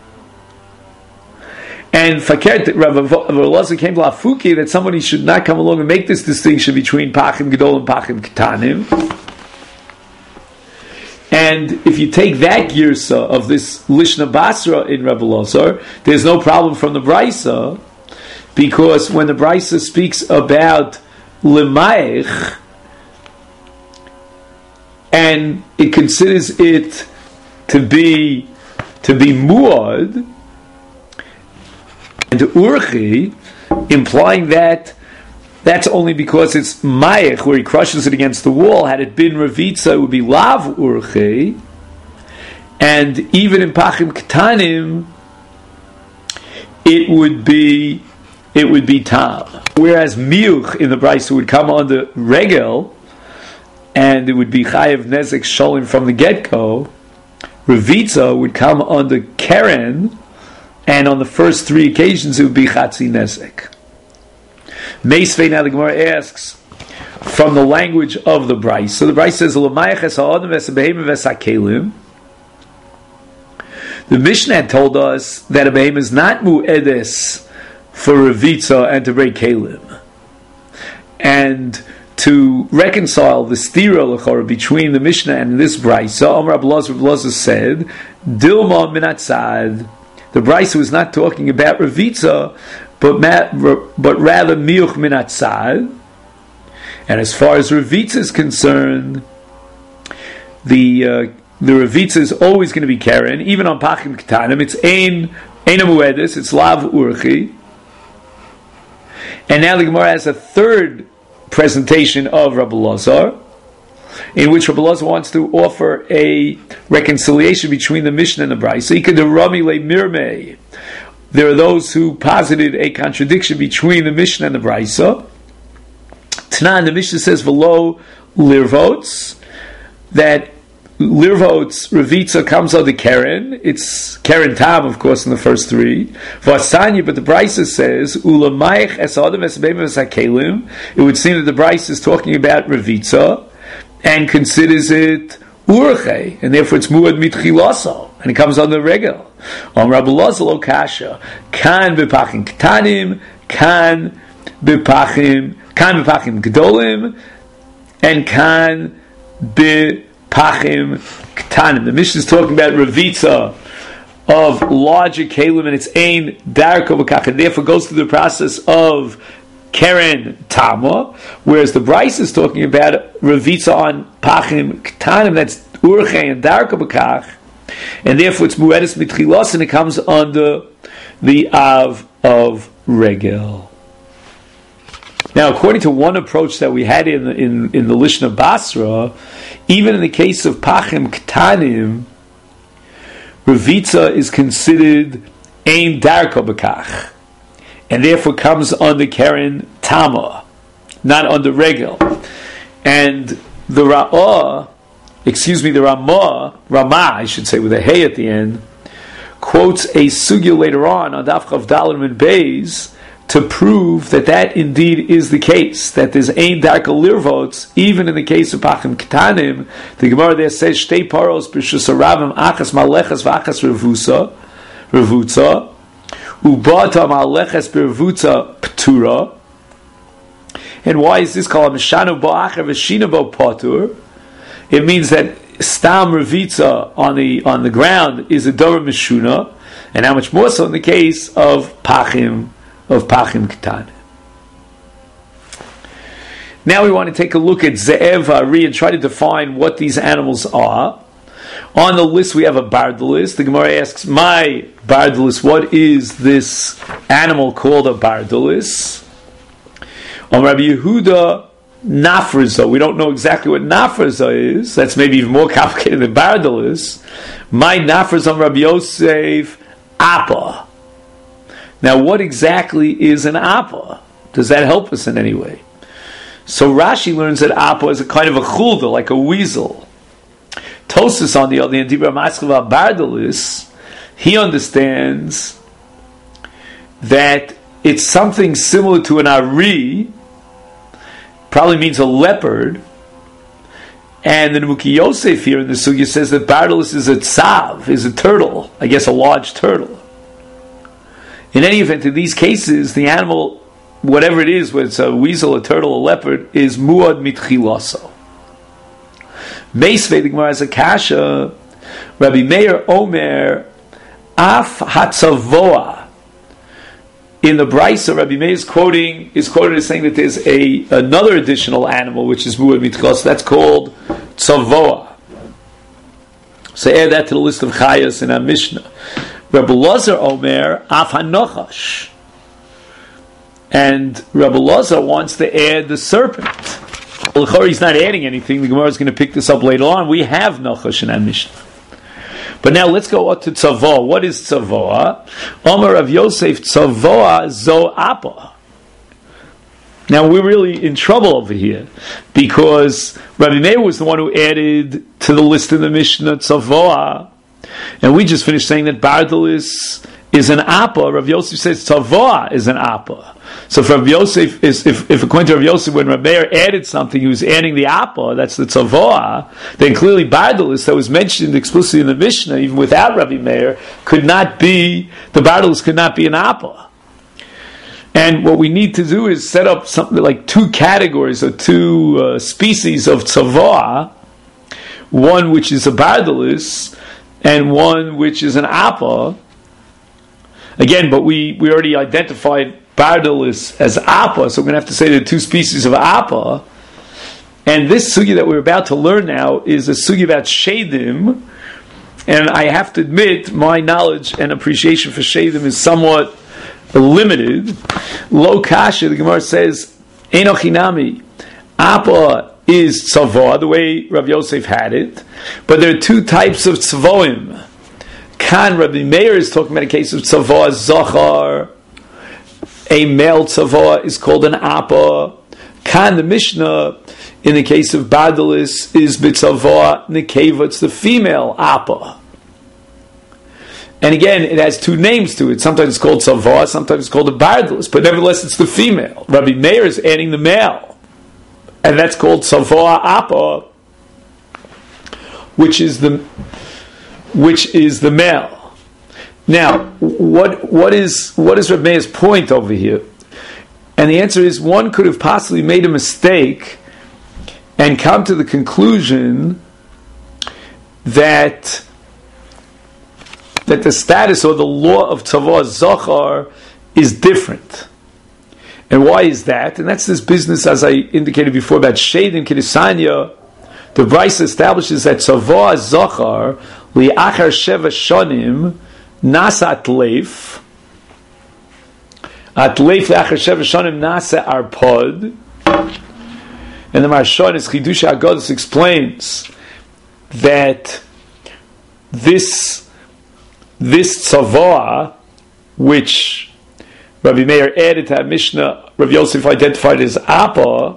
And Fakert, Rabbi Lazar came to Lafuki that somebody should not come along and make this distinction between Pachim Gedol and Pachim Ketanim. And if you take that girsa of this Lishna Basra in Rabbi Lazar, there's no problem from the Brisa, because when the Brisa speaks about Lemaich, and it considers it to be Muad, and Urchi, implying that that's only because it's Mayach, where he crushes it against the wall. Had it been Ravitza, it would be Lav Urchi. And even in Pachim Ketanim, it would be Tam. Whereas Miuch in the Brisa would come under Regel, and it would be Chayev Nezek Sholim from the get-go, Ravitza would come under Keren, and on the first 3 occasions it would be Chatzi Nezek. Meisvei, now the Gemara asks, from the language of the Brisa. So the Brisa says, the Mishnah had told us that a behem is not mu'edes for revitza and to break kelim. And to reconcile the stira l'chora between the Mishnah and this Brisa, Amar Rabbi Elazar said, Dilma minatzad. The Brisa was not talking about revitza, but rather miuch minatzad. And as far as revitza is concerned, the revitza is always going to be keren, even on pachim ketanim. It's ein amuedis, it's lav urchi. And now the Gemara has a third presentation of Rabbi Elazar, in which Rabbi Elazar wants to offer a reconciliation between the Mishnah and the Brisa. There are those who posited a contradiction between the Mishnah and the Brisa. Tanan, the Mishnah says v'lo lirvots, that lirvots revitza comes under keren. It's keren tam, of course, in the first three. V'asanya, but the Brisa says ulamayich es adam es beim es hakelim. It would seem that the Brisa is talking about revitza and considers it urche, and therefore it's muad mitchilaso, and it comes under regel. On Rabbi Elazar lo kasha, kan bepachim ketanim, kan bepachim gedolim, and kan bepachim ketanim. The Mishnah is talking about revitza of larger kelim, and it's ein darko b'kach, and therefore goes through the process of keren tama, whereas the Brisa is talking about revitza on pachim ketanim, that's urche and darko b'kach, and therefore it's muedis mitchilos, and it comes under the av of regel. Now, according to one approach that we had in the Lishna Basra, even in the case of pachim ketanim, revitza is considered ein darko b'kach, and therefore comes under keren tama, not under regel. And the Ramah, I should say, with a hey at the end, quotes a sugya later on Daf Chav Dalet and Beis to prove that indeed is the case, that there's ein darka lirvots, even in the case of pachim ketanim. The Gemara there says, shtei paros b'shus haravim achas malechas v'achas revutza, ubata malechas b'revutza p'tura. And why is this called mishanu bo'acher v'shina bo patur? It means that stam revitza on the ground is a davar mishuna, and how much more so in the case of pachim ketanim. Now we want to take a look at ze'ev ari and try to define what these animals are. On the list we have a bardalis. The Gemara asks, my bardalis, what is this animal called a bardalis? On Rabbi Yehuda, nafriza. We don't know exactly what nafriza is. That's maybe even more complicated than bardalis. My nafriza on Rabbi Yosef, apa. Now, what exactly is an appa? Does that help us in any way? So Rashi learns that appa is a kind of a chulda, like a weasel. Tosas, on the other hand, Dibra Maskeva Bardalis, he understands that it's something similar to an ari, probably means a leopard, and the Nemuki Yosef here in the sugya says that Bardalis is a tzav, is a turtle, I guess a large turtle. In any event, in these cases, the animal, whatever it is, whether it's a weasel, a turtle, a leopard, is muad mitchilaso. Meisvei, the Gemara has a kasha, Rabbi Meir Omer, af hatzavoa. In the Brisa, Rabbi Meir is quoted as saying that there's another additional animal which is muad mitchilaso. That's called tzavoa. So add that to the list of chayas in our Mishnah. Rabbi Elazar Omer af hanochash, and Rabbi Elazar wants to add the serpent. Well, he's not adding anything. The Gemara is going to pick this up later on. We have nochash in our Mishnah, but now let's go up to tzavoa. What is tzavoa? Omer of Yosef, tzavoa zo apa. Now we're really in trouble over here because Rabbi Meir was the one who added to the list in the Mishnah tzavoa. And we just finished saying that bardalis is an appa. Rav Yosef says tzavoa is an appa. So for Rav Yosef, if according to Rav Yosef, when Rav Meir added something, he was adding the apa, that's the tzavoah, then clearly Bardalis, that was mentioned explicitly in the Mishnah, even without Rabbi Meir, the Bardalis could not be an apa. And what we need to do is set up something like two categories or two species of tzavoah, one which is a Bardalis, and one which is an apa. Again, but we already identified Bardalis as apa, so we're going to have to say there are two species of apa. And this sugya that we're about to learn now is a sugya about shedim, and I have to admit my knowledge and appreciation for shedim is somewhat limited. Lo kasha, the Gemara says, Eino chinami, apa is tzavah, the way Rav Yosef had it, but there are two types of tzavoim. Kan, Rabbi Meir is talking about a case of tzavah zachar. A male tzavah is called an apa. Kan, the Mishnah, in the case of Bardalis, is bitzavah nekeva, it's the female apa. And again, it has two names to it. Sometimes it's called tzavah, sometimes it's called a Bardalis, but nevertheless it's the female. Rabbi Meir is adding the male, and that's called tzavah apa, which is the male. Now, what is Rav Meir's point over here? And the answer is, one could have possibly made a mistake and come to the conclusion that the status or the law of tzavah zachar is different. And why is that? And that's this business, as I indicated before, about shedim kidisanya. The Brisa establishes that tzavah zachar li'achar sheva shonim nasa atleif li'achar sheva shonim nasa arpod. And the Maharsha is Chidush HaGados explains that this tzavah, which Rabbi Meir added to our Mishnah, Rav Yosef identified as apa,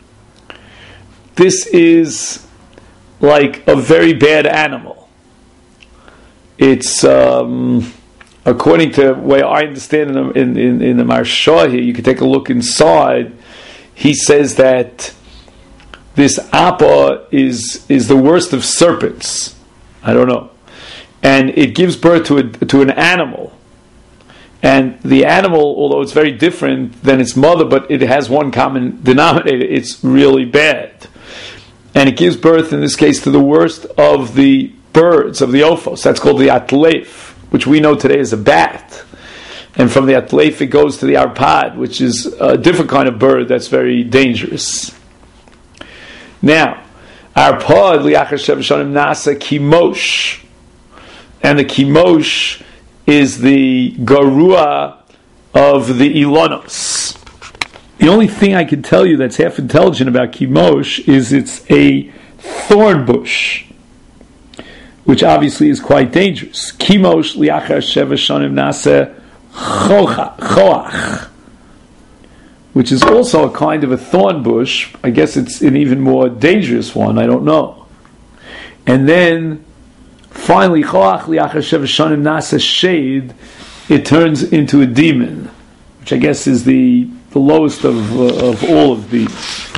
this is like a very bad animal. It's according to the way I understand in the Maharsha here, you can take a look inside. He says that this apa is the worst of serpents. I don't know, and it gives birth to an animal, and the animal, although it's very different than its mother, but it has one common denominator. It's really bad. And it gives birth, in this case, to the worst of the birds, of the ophos. That's called the atleif, which we know today as a bat. And from the atleif it goes to the arpad, which is a different kind of bird that's very dangerous. Now, arpad, li'achar sheva shonim nasa kimosh. And the kimosh is the garua of the ilonos. The only thing I can tell you that's half intelligent about kimosh is it's a thorn bush, which obviously is quite dangerous. Kimosh li'achar sheva shonim nasa choach, which is also a kind of a thorn bush. I guess it's an even more dangerous one, I don't know. And then finally, choach li'achar sheva shonim nasa shade, it turns into a demon, which I guess is the lowest of all of these.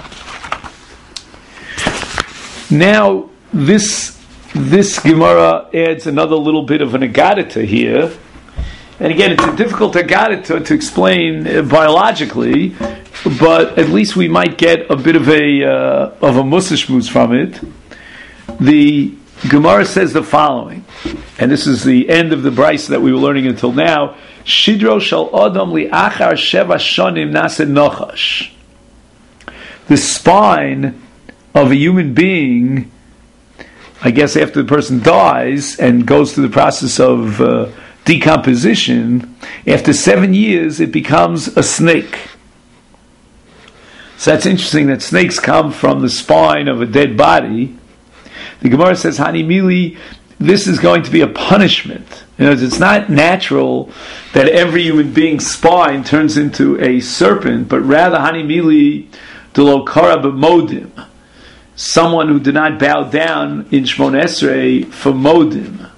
Now, this Gemara adds another little bit of an agadita here, and again, it's a difficult agadita to explain biologically, but at least we might get a bit of a musashmuz from it. The Gemara says the following, and this is the end of the Brisa that we were learning until now. Shidro shel Adam li'achar sheva shonim nase nochash. The spine of a human being, I guess after the person dies and goes through the process of decomposition, after 7 years it becomes a snake. So that's interesting that snakes come from the spine of a dead body. The Gemara says, Hani Mili, this is going to be a punishment. It's not natural that every human being's spine turns into a serpent, but rather, Hani Mili Delo Kara B'Modim, someone who did not bow down in Shmon Esrei for Modim.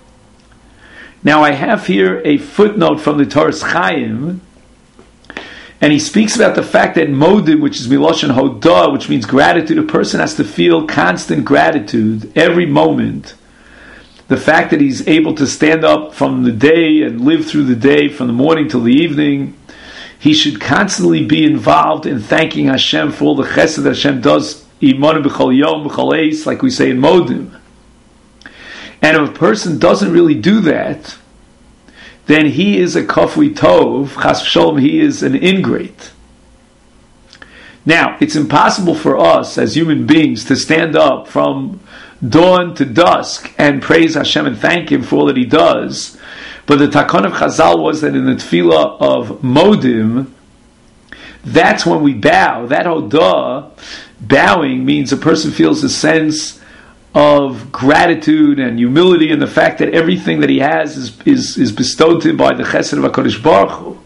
Now I have here a footnote from the Toras Chaim, And he speaks about the fact that modim, which is miloshen hodah, which means gratitude, a person has to feel constant gratitude every moment. The fact that he's able to stand up from the day and live through the day, from the morning till the evening, he should constantly be involved in thanking Hashem for all the chesed that Hashem does, imanu b'chol yom, b'chol eis, like we say in modim. And if a person doesn't really do that, then he is a kafui tov, chas v'sholom, he is an ingrate. Now, it's impossible for us as human beings to stand up from dawn to dusk and praise Hashem and thank Him for all that He does. But the takon of Chazal was that in the tefillah of modim, that's when we bow. That hodah, bowing, means a person feels a sense of gratitude and humility, and the fact that everything that he has is bestowed to him by the chesed of HaKadosh Baruch Hu.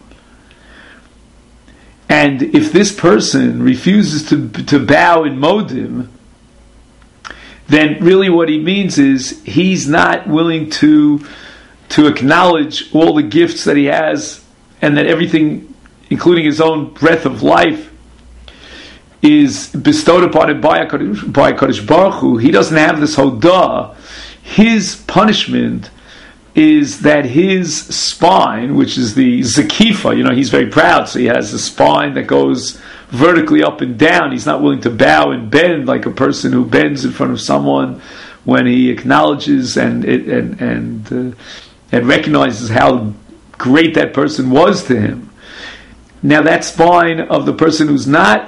And if this person refuses to bow in modim, then really what he means is he's not willing to acknowledge all the gifts that he has, and that everything, including his own breath of life, is bestowed upon him by HaKadosh Baruch Hu. He doesn't have this hodah. His punishment is that his spine, which is the zakifa, he's very proud, so he has a spine that goes vertically up and down. He's not willing to bow and bend like a person who bends in front of someone when he acknowledges and recognizes how great that person was to him. Now that spine of the person who's not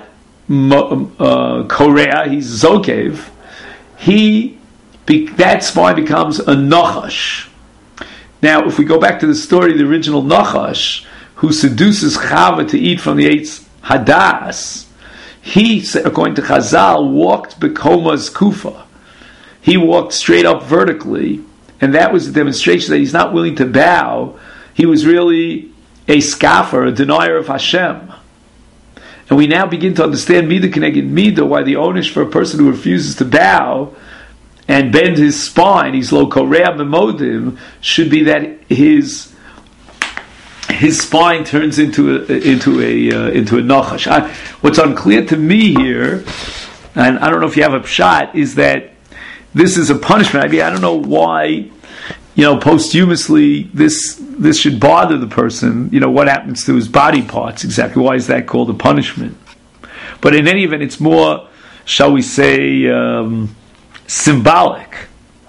Korea, he's Zokev, that spine becomes a Nachash. Now, if we go back to the story, the original Nachash, who seduces Chava to eat from the Eitz Hadas, he, according to Chazal, walked Bekoma's Kufa. He walked straight up vertically, and that was a demonstration that he's not willing to bow. He was really a scoffer, a denier of Hashem. And we now begin to understand Midah Keneged Midah, why the onish for a person who refuses to bow and bend his spine, he's lo korea b'modim, should be that his spine turns into a nachash. What's unclear to me here, and I don't know if you have a pshat, is that this is a punishment. I mean, I don't know why, posthumously this should bother the person. What happens to his body parts exactly? Why is that called a punishment? But in any event, it's more, shall we say, symbolic.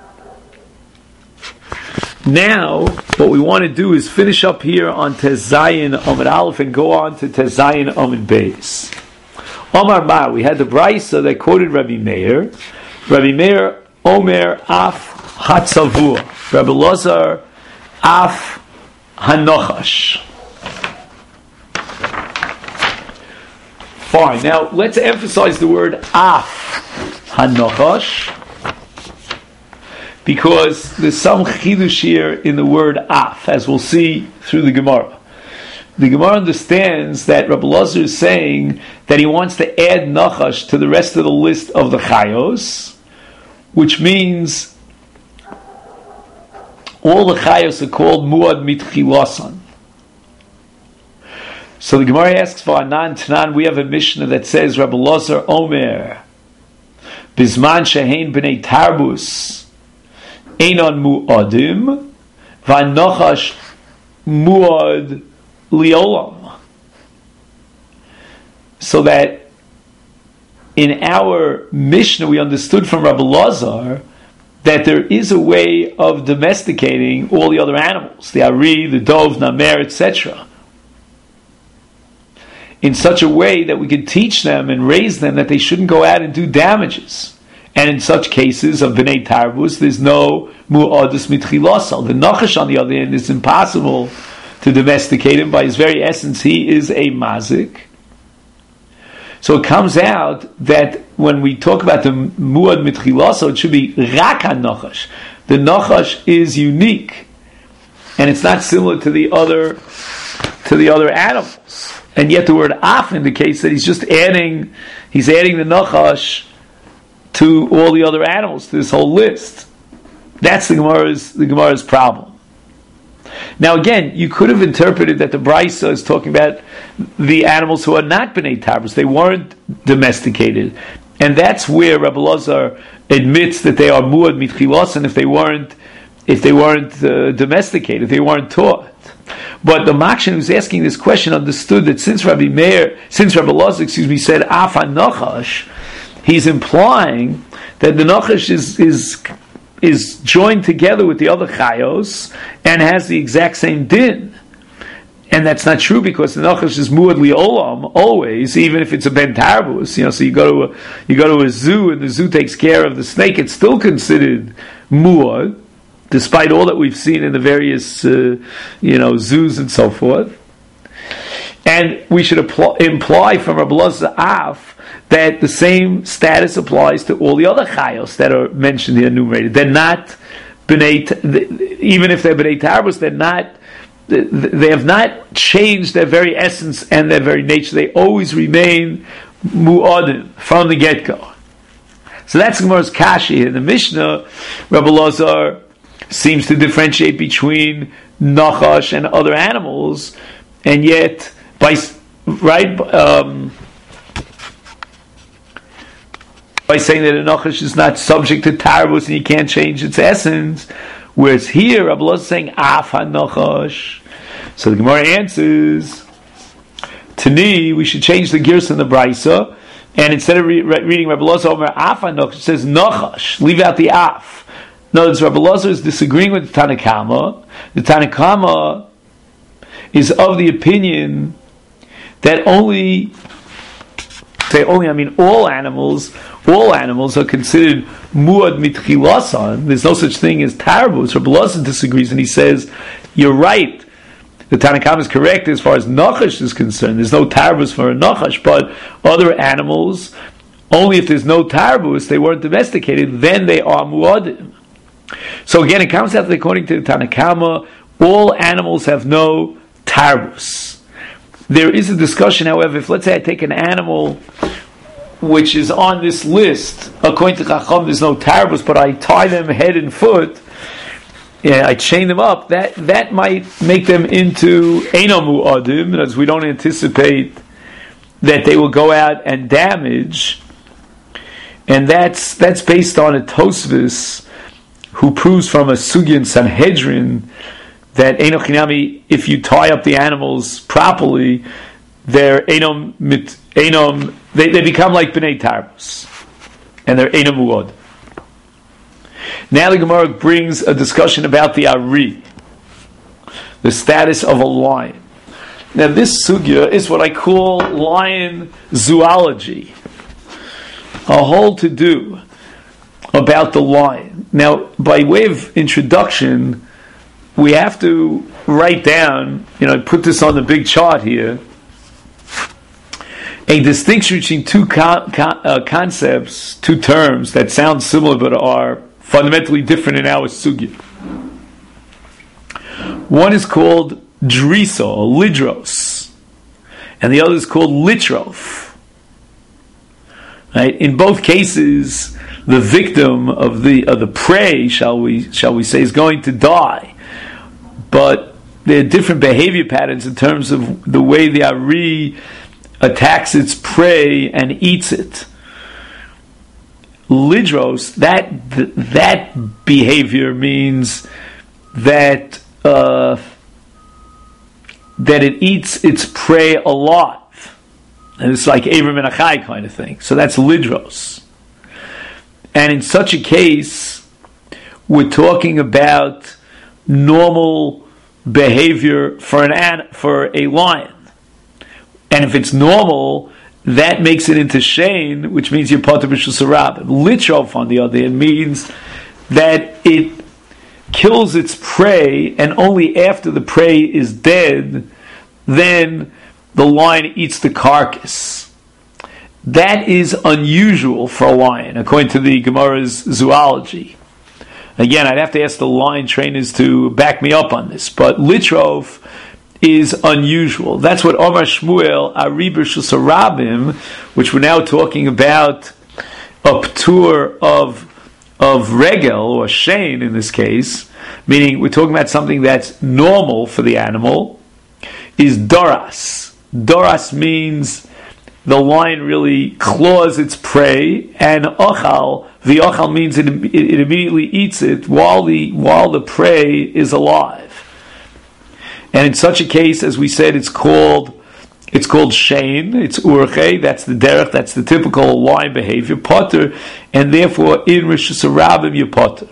Now, what we want to do is finish up here on Tezayin Amid Aleph and go on to Tezayin Amid Beis. Omar Ma, we had the Braisa that quoted Rabbi Meir. Rabbi Meir, Omer Af Hatzavua. Rabbi Lazar, Af Hanochash. Fine. Now, let's emphasize the word Af Hanochash, because there's some chidush here in the word af, as we'll see through the Gemara. The Gemara understands that Rabbi Lazar is saying that he wants to add nachash to the rest of the list of the chayos, which means all the chayos are called muad mitchilasan. So the Gemara asks for Anan Tanan. We have a Mishnah that says Rabbi Lazar Omer Bizman Shehein B'nei Tarbus Einon mu'adim, v'anochash mu'ad liolam. So that in our Mishnah we understood from Rabbi Lazar that there is a way of domesticating all the other animals, the ari, the dove, namer, etc., in such a way that we can teach them and raise them that they shouldn't go out and do damages. And in such cases of B'nai Tarbus, there's no mu'adus mitchilasal. The nachash, on the other hand, is impossible to domesticate him. By his very essence, he is a mazik. So it comes out that when we talk about the mu'ad mitchilasal, it should be rak ha-nachash. The nachash is unique, and it's not similar to the other animals. And yet the word af indicates that he's adding the nachash to all the other animals, to this whole list. That's the Gemara's problem. Now again, you could have interpreted that the Brisa is talking about the animals who are not B'nai Tarbus. They weren't domesticated. And that's where Rabbi Lazar admits that they are Muad Mitchilos, and if they weren't domesticated, if they weren't taught. But the Makshin who's asking this question understood that since Rabbi Lazar, said Af HaNachash, he's implying that the Nachash is joined together with the other Chayos and has the exact same din. And that's not true because the Nachash is Muad Li'olam always, even if it's a Ben Tarbus. So you go to a zoo and the zoo takes care of the snake, it's still considered Muad, despite all that we've seen in the various zoos and so forth. And we should imply from Rabbi Lazar Af that the same status applies to all the other chayos that are mentioned here, enumerated. They're not even if they're b'nei tarbus, they have not changed their very essence and their very nature. They always remain mu'adim from the get-go. So that's Gemara's kashi here. In the Mishnah, Rabbi Lazar seems to differentiate between nachash and other animals, and yet by saying that a nachash is not subject to tarbus and you can't change its essence, whereas here Rabbi Lazar is saying af ha-nachash. So the Gemara answers, Tani, we should change the girs in the Brisa, and instead of reading Rabbi Lazar Omer af ha-nachash, it says nachash, leave out the af. In other words, Rabbi Lazar is disagreeing with the Tanakama. The Tanakama is of the opinion that all animals are considered muad mitchilasan. There's no such thing as tarbus. Rabbi Lazar disagrees and he says, you're right. The Tanakama is correct as far as nachash is concerned. There's no tarbus for a nachash, but other animals, only if there's no tarbus, they weren't domesticated, then they are muadim. So again, it comes out that according to the Tanakama, all animals have no tarbus. There is a discussion, however, if let's say I take an animal which is on this list, according to Chacham there's no tarbus, but I tie them head and foot, I chain them up, that might make them into Eino Mu'adim, as we don't anticipate that they will go out and damage, and that's based on a Tosfos who proves from a Sugya in Sanhedrin that Eino Chinami, if you tie up the animals properly, they become like B'nai Tarbus, and they're Eino Mu'ad. Now the Gemara brings a discussion about the Ari, the status of a lion. Now this Sugya is what I call lion zoology, a whole to-do about the lion. Now, by way of introduction, we have to write down, put this on the big chart here, a distinction between two concepts, two terms that sound similar but are fundamentally different in our sugya. One is called drisa, or lidros, and the other is called litrof. Right? In both cases, the victim of the prey, shall we say, is going to die. But there are different behavior patterns in terms of the way the Ari attacks its prey and eats it. Lidros, that behavior means that it eats its prey alive. And it's like Avram and Achai kind of thing. So that's lidros. And in such a case, we're talking about normal behavior for a lion. And if it's normal, that makes it into shein, which means you're part of Rishus Harabim. Litrof, on the other hand, means that it kills its prey, and only after the prey is dead, then the lion eats the carcass. That is unusual for a lion, according to the Gemara's zoology. Again, I'd have to ask the lion trainers to back me up on this, but litrof is unusual. That's what Omar Shmuel, Ari B'Rishus Harabim, which we're now talking about a p'tur of regel, or shein in this case, meaning we're talking about something that's normal for the animal, is doras. Doras means the lion really claws its prey, and ochal, the ochal means it immediately eats it while the prey is alive. And in such a case, as we said, it's called shein, it's urche, that's the derech, that's the typical lion behavior, potter, and therefore in Rishus Harabim you potter.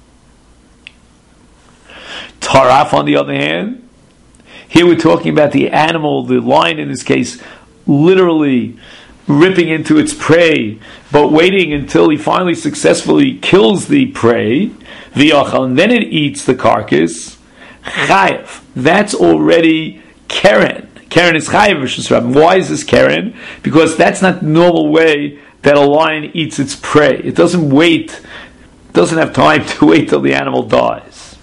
Taraf, on the other hand, here we're talking about the animal, the lion in this case, literally ripping into its prey, but waiting until he finally successfully kills the prey, v'yachal, and then it eats the carcass. Chayev, that's already keren. Keren is chayev v'shus rabim. Why is this keren? Because that's not the normal way that a lion eats its prey. It doesn't have time to wait till the animal dies.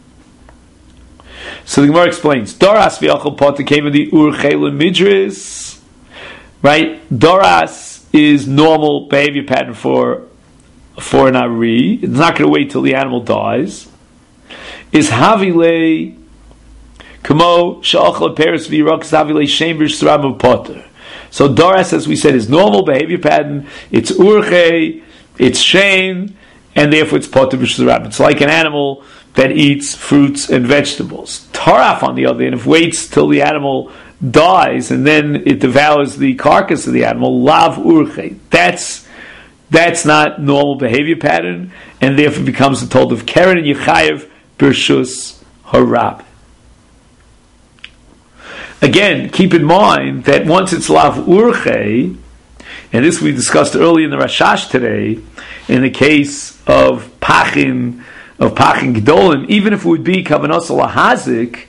So the Gemara explains, Doras v'yachal potter came in the urchei lemidris. Right? Doras is normal behavior pattern for an Ari. It's not going to wait till the animal dies. Is Havile Kamo Sha'achal Peres V'Yirak Havile Shembrish Sram Potter. So Doras, as we said, is normal behavior pattern. It's Urche, it's Shein, and therefore it's Potter B'Shram. It's like an animal that eats fruits and vegetables. Taraf, on the other hand, if waits till the animal dies and then it devours the carcass of the animal, lav urche. That's not normal behavior pattern, and therefore becomes the told of keren and yechayev b'rshus harab. Again, keep in mind that once it's lav urche, and this we discussed early in the Rashash today, in the case of pachin gedolim, even if it would be kavanos lahazik.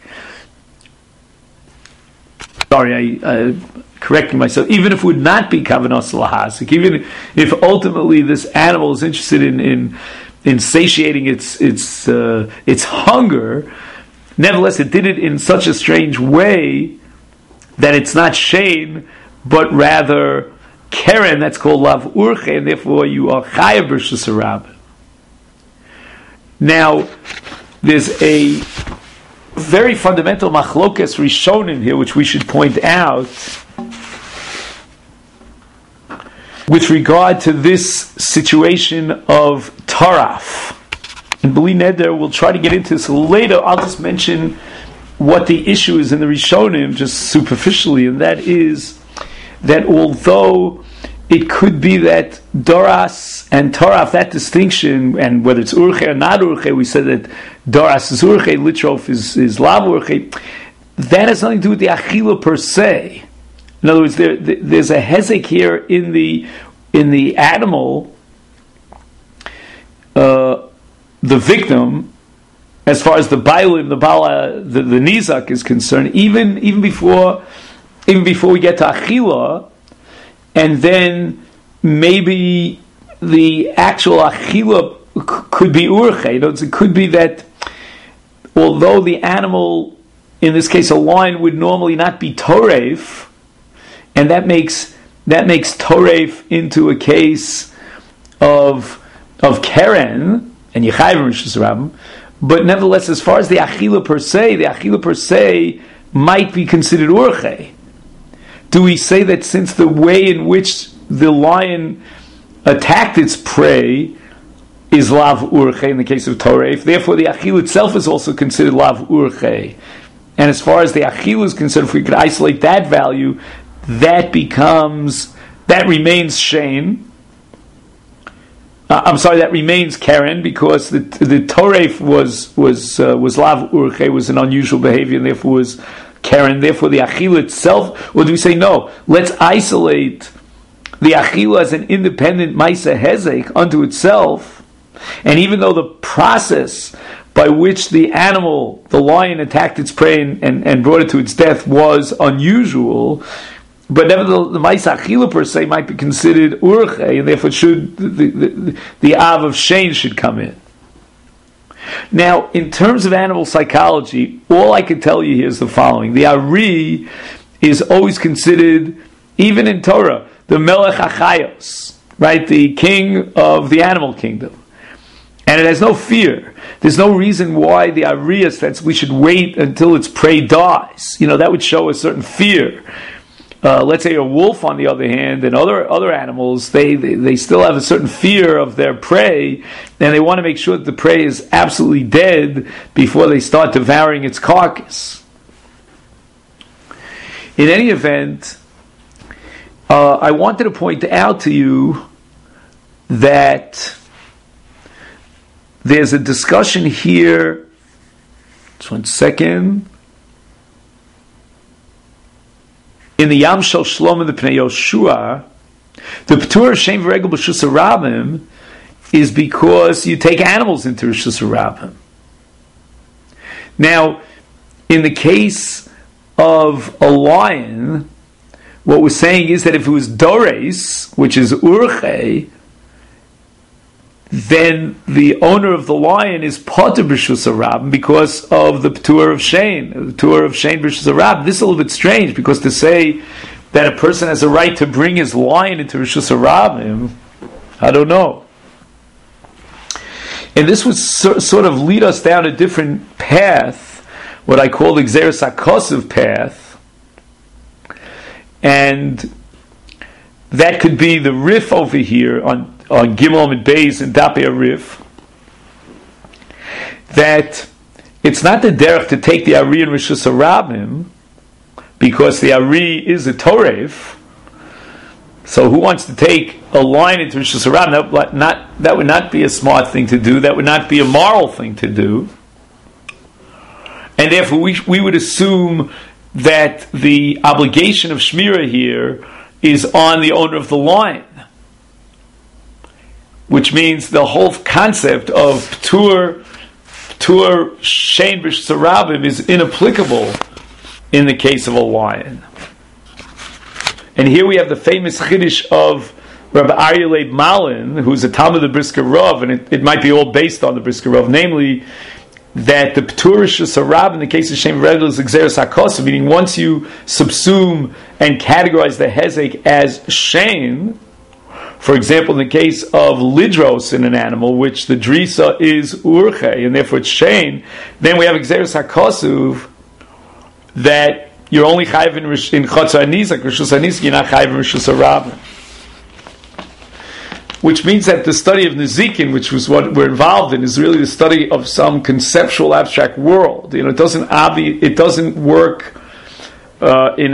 Sorry, I correcting myself. Even if it would not be kavanos lahazik, even if ultimately this animal is interested in satiating its hunger, nevertheless it did it in such a strange way that it's not shein, but rather keren. That's called lav urche, and therefore you are chayav b'rshus harabim. Now, there's a very fundamental machlokas rishonim here, which we should point out with regard to this situation of taraf. And B'li Neder, we'll try to get into this later. I'll just mention what the issue is in the rishonim, just superficially, and that is that although it could be that Doras and Taraf, that distinction, and whether it's Urche or not Urche, we said that Doras is Urche, Litrof is Lav Urche, that has nothing to do with the Achila per se. In other words, there's a hezek here in the animal, the victim, as far as the Bailim, the Bala, the Nizak is concerned, even before we get to Achila, and then maybe the actual achila could be urche. It could be that although the animal, in this case a lion, would normally not be toref, and that makes toref into a case of keren and yechayim rishus rabim. But nevertheless, as far as the achila per se might be considered urche. Do we say that since the way in which the lion attacked its prey is lav urche in the case of toref, therefore the achil itself is also considered lav urche? And as far as the achil is concerned, if we could isolate that value, that remains shein. That remains keren, because the toref was lav urche, was an unusual behavior, and therefore was keren, therefore the achila itself, or do we say no, let's isolate the achila as an independent maisa hezek unto itself, and even though the process by which the animal, the lion, attacked its prey and brought it to its death was unusual, but nevertheless the maisa achila per se might be considered urche, and therefore should the av of shein should come in. Now, in terms of animal psychology, all I can tell you here is the following. The Ari is always considered, even in Torah, the Melech HaChayos, right? The king of the animal kingdom. And it has no fear. There's no reason why the Arias, that we should wait until its prey dies. That would show a certain fear. Let's say a wolf, on the other hand, and other animals, they still have a certain fear of their prey, and they want to make sure that the prey is absolutely dead before they start devouring its carcass. In any event, I wanted to point out to you that there's a discussion here. Just 1 second. In the Yam Shel Shlomo, the Pnei Yoshua, the P'tur of Shem V'Regel B'Shus HaRabim is because you take animals into Rishus HaRabim. Now, in the case of a lion, what we're saying is that if it was Dores, which is Urche, then the owner of the lion is Potter B'Rishus HaRabim because of the P'tur of Shein, the P'tur of Shein B'Rishus HaRabim. This is a little bit strange, because to say that a person has a right to bring his lion into Rishus HaRabim, I don't know. And this would sort of lead us down a different path, what I call the Gzeres HaKosev path, and that could be the riff over here on Gimel and Beis and Dapei Rif, that it's not the derech to take the Ari in Rishus HaRabim, because the Ari is a Toref. So who wants to take a lion into Rishus HaRabim? That would not be a smart thing to do. That would not be a moral thing to do. And therefore we would assume that the obligation of Shmirah here is on the owner of the lion, which means the whole concept of P'tur Shein B'Rishus HaRabim is inapplicable in the case of a lion. And here we have the famous Chiddush of Rabbi Aryeh Leib Malin, who's a Talmud of Brisker Rov, and it might be all based on the Brisker Rov, namely that the P'tur Rishus HaRabim in the case of Shem V'Regel is Gzeres HaKosev, meaning once you subsume and categorize the Hezek as Shein, for example, in the case of Lidros in an animal, which the Drisa is Urche, and therefore it's Shein, then we have Gzeres HaKosev that you're only chayiv in Chotzer HaNizak, Rishus HaNizak, you're not chayiv in Rishus HaRabim. Which means that the study of Nezikin, which was what we're involved in, is really the study of some conceptual abstract world. It doesn't work in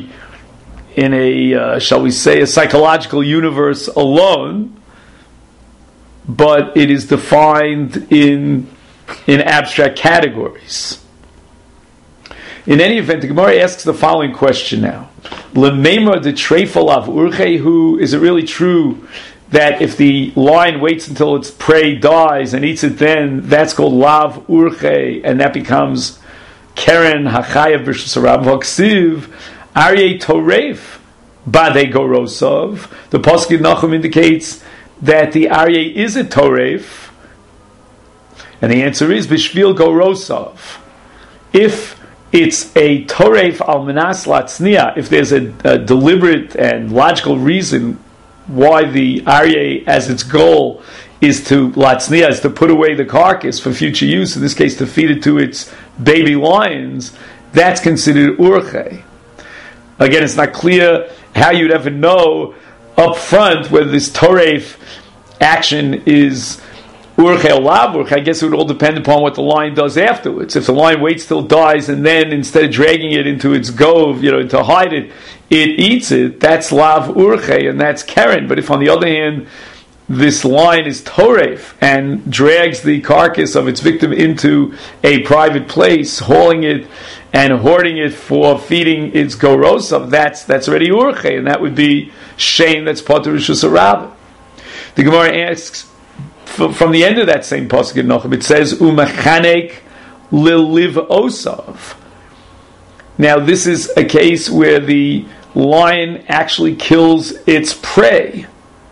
a shall we say, a psychological universe alone, but it is defined in abstract categories. In any event, the Gemara asks the following question now: L'meimra de treifel av urchehu, is it really true that if the lion waits until its prey dies and eats it then, that's called lav urche, and that becomes keren hachayav b'rishus HaRabim v'aksiv aryeh toreif bade gorosov? The Pasuk in Nachum indicates that the aryeh is a toreif, and the answer is b'shvil gorosov. If it's a toreif al menas latznia, if there's a deliberate and logical reason why the aryeh as its goal is to latznia, is to put away the carcass for future use, in this case to feed it to its baby lions, that's considered urche. Again, it's not clear how you'd ever know up front whether this toreif action is urche or lav urche. I guess it would all depend upon what the lion does afterwards. If the lion waits till it dies and then instead of dragging it into its gove, to hide it, it eats it, that's lav urche, and that's keren. But if on the other hand this lion is toref and drags the carcass of its victim into a private place, hauling it and hoarding it for feeding its gorosav, that's already urche, and that would be shein, that's poter rishus HaRabim. The Gemara asks, from the end of that same pasuk in Nachum, it says umechanek liliv osav. Now this is a case where the lion actually kills its prey,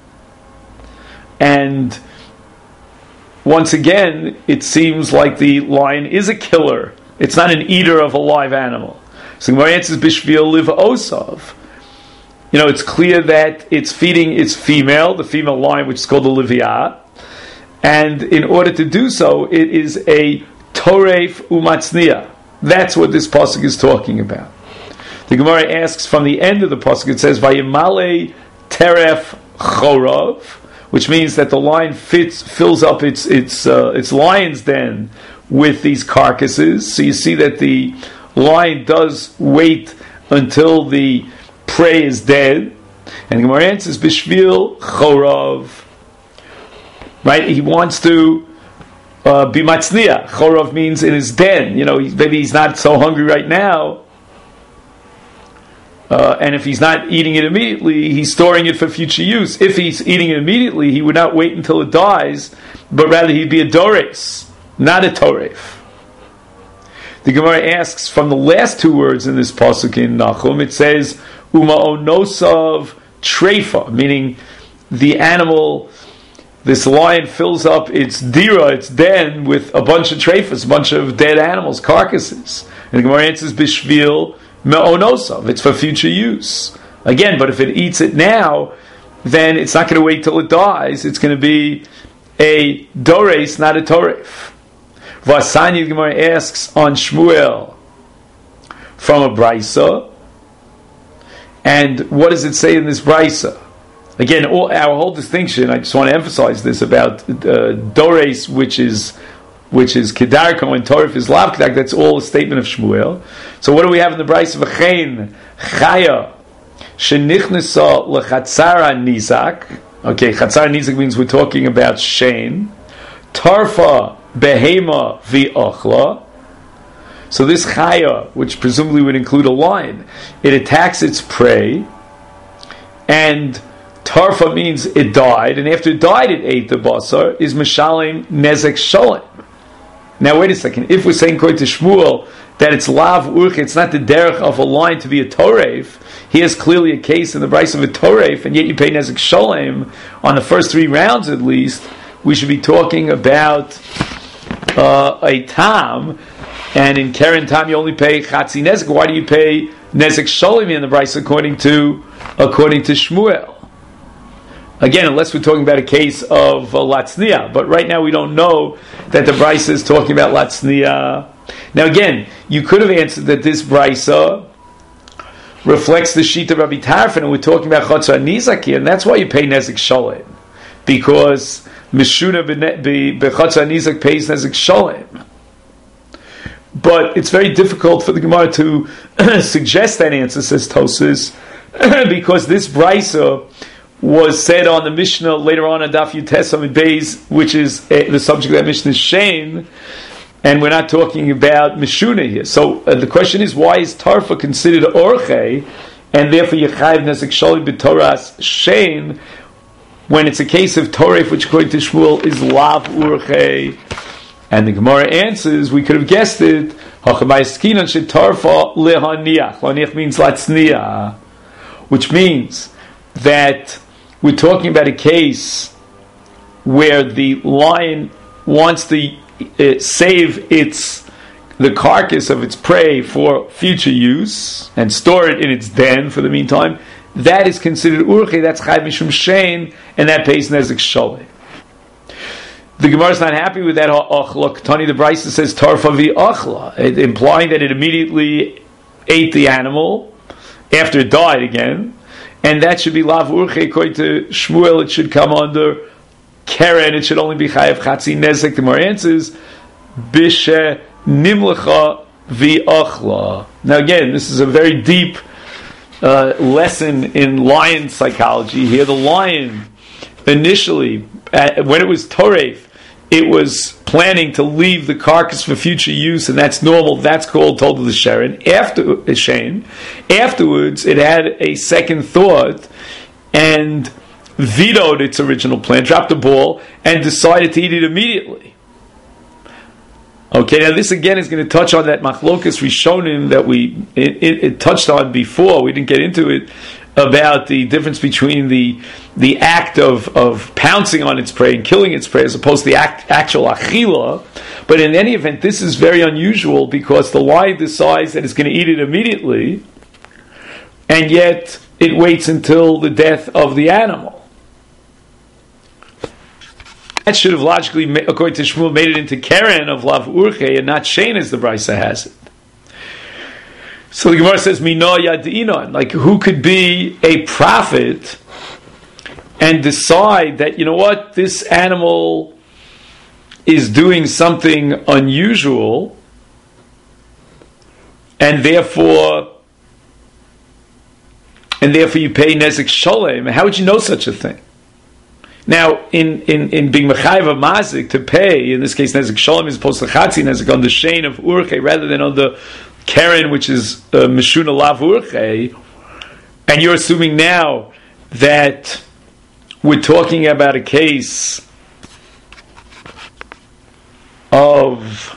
and once again it seems like the lion is a killer. It's not an eater of a live animal. So the Gemara answers bishvil liv osav. It's clear that it's feeding its female, the female lion, which is called the livia, and in order to do so, it is a toref umatznia. That's what this pasuk is talking about. The Gemara asks from the end of the pasuk, it says, "Vayimale teref chorov," which means that the lion fills up its lion's den with these carcasses. So you see that the lion does wait until the prey is dead. And the Gemara answers, "Bishvil chorov." Right? He wants to be matzniya. Chorov means in his den. Maybe he's not so hungry right now. And if he's not eating it immediately, he's storing it for future use. If he's eating it immediately, he would not wait until it dies, but rather he'd be a dores, not a toref. The Gemara asks from the last two words in this pasuk in Nachum, it says, "Uma onosav treifa," meaning the animal, this lion fills up its dira, its den, with a bunch of treifas, a bunch of dead animals, carcasses. And the Gemara answers, "Bishvil me'onosav," it's for future use. Again, but if it eats it now, then it's not going to wait till it dies. It's going to be a dores, not a toref. Vasani, the Gemara asks on Shmuel from a brisa, and what does it say in this brisa? Again, our whole distinction, I just want to emphasize this about dores, which is kedarko, and toref is lav kedarko. That's all a statement of Shmuel. So what do we have in the brisa? V'chein chaya shenichnesa lechatzara nizak. Okay, chatzara nizak means we're talking about shein. Tarfa behema v'ochla. So this chaya, which presumably would include a lion, it attacks its prey, and tarfa means it died, and after it died it ate the basar, is mishalim nezek sholem. Now wait a second, if we're saying according to Shmuel that it's lav urch, it's not the derech of a lion to be a toref, he has clearly a case in the price of a toref, and yet you pay nezek sholem on the first 3 rounds at least, we should be talking about a tam, and in Keren tam you only pay chatzi nezek. Why do you pay nezek sholem in the price according to Shmuel? Again, unless we're talking about a case of latzniya, but right now we don't know that the brisa is talking about latzniya. Now again, you could have answered that this brisa reflects the sheet of Rabbi Tarfon, and we're talking about chotzar nizak here, and that's why you pay nezek sholem, because mishuna bechotzar nizak pays nezek sholem. But it's very difficult for the Gemara to suggest that answer, says Tosas, because this brisa was said on the Mishnah later on Daf Yutes Amid Beis, which is the subject of that Mishnah is Shein, and we're not talking about Mishuna here. So the question is, why is Tarfa considered Orche, and therefore Yechayiv Nezek Sholi B'Toras Shein, when it's a case of Toref, which according to Shmuel is Lav Urche? And the Gemara answers, we could have guessed it, Hachamayskinan Shetarfa Lehaniach. Lehaniach means Latzniah, which means that we're talking about a case where the lion wants to save the carcass of its prey for future use and store it in its den for the meantime. That is considered urche, that's chayv mishum shein, and that pays nezek sholem. The Gemara is not happy with that achla. Tani the Brisa says tarfa vi achla, implying that it immediately ate the animal after it died again. And that should be lav urche. According to Shmuel, it should come under keren. It should only be chayav chatzi nezek. The more answers bishe nimlecha v'achla. Now again, this is a very deep lesson in lion psychology. Here, the lion initially, when it was toref, it was planning to leave the carcass for future use, and that's normal. That's called told to the Sharon. Afterwards, it had a second thought and vetoed its original plan, dropped the ball, and decided to eat it immediately. Okay, now this again is going to touch on that machlokas rishonim that it touched on before. We didn't get into it, about the difference between the act of pouncing on its prey and killing its prey as opposed to the actual achila. But in any event, this is very unusual because the lion decides that it's going to eat it immediately, and yet it waits until the death of the animal. that should have logically, according to Shmuel, made it into Keren of Lav Urche and not Shein as the Brisa has it. So the Gemara says, Mino Yadinon, like who could be a prophet and decide that, you know what, this animal is doing something unusual, and therefore you pay Nezek Sholem. How would you know such a thing? Now, in being Mechayev of Mazik to pay, in this case Nezek Sholem is opposed to Chatzi Nezek on the Shein of Urche rather than on the Keren, which is Meshuna Lav Urche, and you're assuming now that we're talking about a case of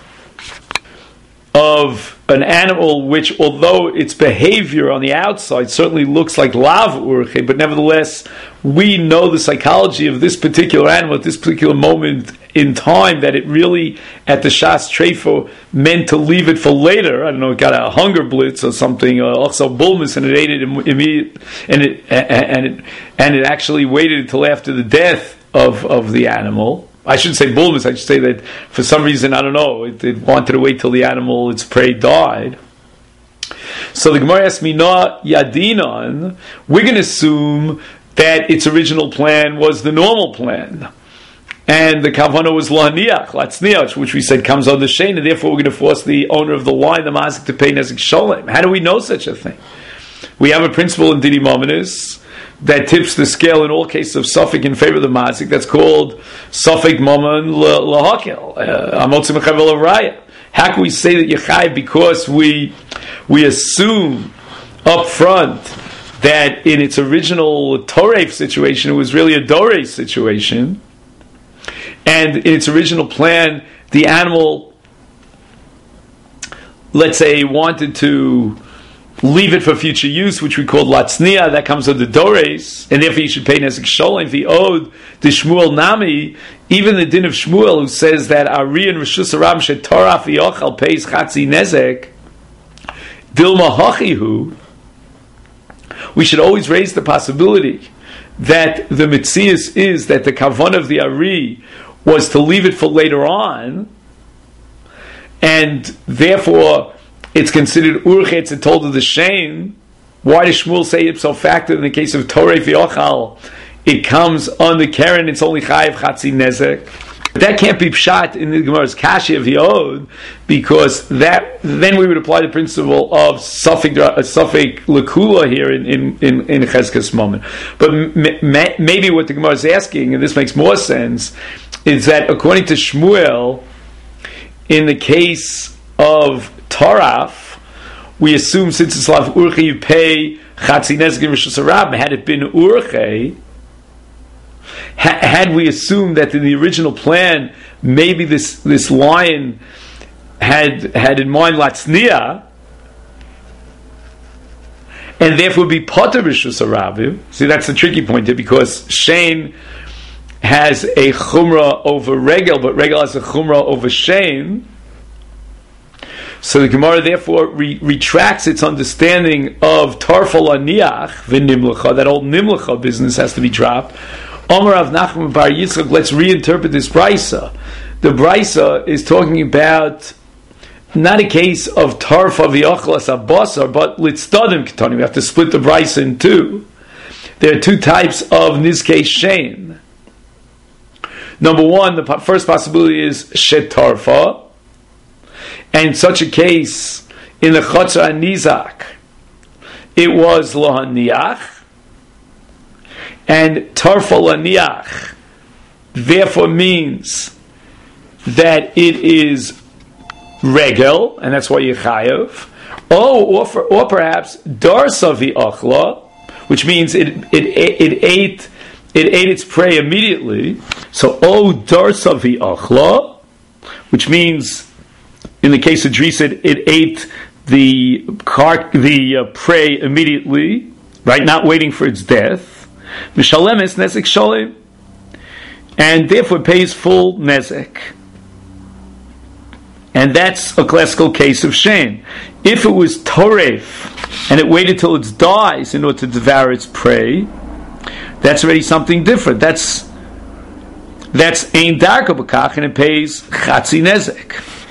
an animal which, although its behavior on the outside certainly looks like Lav Urche, but nevertheless we know the psychology of this particular animal at this particular moment in time, that it really, at the Shas Treifo, meant to leave it for later. I don't know, it got a hunger blitz or something, or also bulmus, and it ate it immediately, and it actually waited until after the death of the animal. I shouldn't say bulmus, I should say that for some reason, I don't know, it wanted to wait till the animal, its prey, died. So the Gemara asks me, no, Yadinon, we're going to assume that its original plan was the normal plan. And the kavana was lahaniach, latzniach, which we said comes on the shein, and therefore we're going to force the owner of the line, the mazik, to pay nezek sholem. How do we know such a thing? We have a principle in Didi Mominus that tips the scale in all cases of suffix in favor of the mazik. That's called suffix mammon lahakel, amotzim mechavel of raya. How can we say that Yechayev? Because we assume up front that in its original Torah situation, it was really a Dorei situation. And in its original plan, the animal, let's say, wanted to leave it for future use, which we call latznia, that comes of the Dores, and therefore you should pay Nezek Sholem. If he owed the Shmuel Nami, even the din of Shmuel, who says that Ari and Rishus Aram shetoraf v'yochal pays Chatzi Nezek, Dilma Hachihu, we should always raise the possibility that the Metzias is that the Kavan of the Ari was to leave it for later on, and therefore it's considered urchetz and told of the shein. Why does Shmuel say ipso facto in the case of Torei v'yochal? It comes on the Keren, it's only chayiv chatzi nezek. But that can't be pshat in the Gemara's Kashi of Yod, because that then we would apply the principle of suffix lekula here in Chezkas moment. But maybe what the Gemara is asking, and this makes more sense, is that according to Shmuel, in the case of Taraf, we assume since it's Lav Urche, you pay Chatzi Nezek and Rishus Harab. Had it been Urche, had we assumed that in the original plan, maybe this lion had in mind Latznia, and therefore be Potter Rishus Harabim. See, that's the tricky point here, because Shein has a Chumrah over Regel, but Regel has a Chumrah over Shein. So the Gemara therefore retracts its understanding of Tarfal Aniach v'Nimlecha. That old Nimlecha business has to be dropped. Omer Rav Nachman bar Yitzchak, let's reinterpret this brisa. The brisa is talking about not a case of Tarfa v'Yochlas Abasar, but Litzdadim Ketani. We have to split the brisa in two. There are two types of Nizkei Shein. Number one, the first possibility is Shet Tarfa. And in such a case, in the Chotzer Nizak, it was Lohaniach, and Tarfa Laniach therefore means that it is Regel, and that's why you chayav. Or perhaps Darsa V'Achla, which means it ate its prey immediately. So Darsa V'Achla, which means in the case of Drisa, it ate the prey immediately, right? Not waiting for its death. Mishalemes nezek sholem, and therefore pays full nezek. And that's a classical case of shein. If it was toref and it waited till it dies in order to devour its prey, that's already something different. That's that's ein darka b'kach, and it pays chatzi nezek.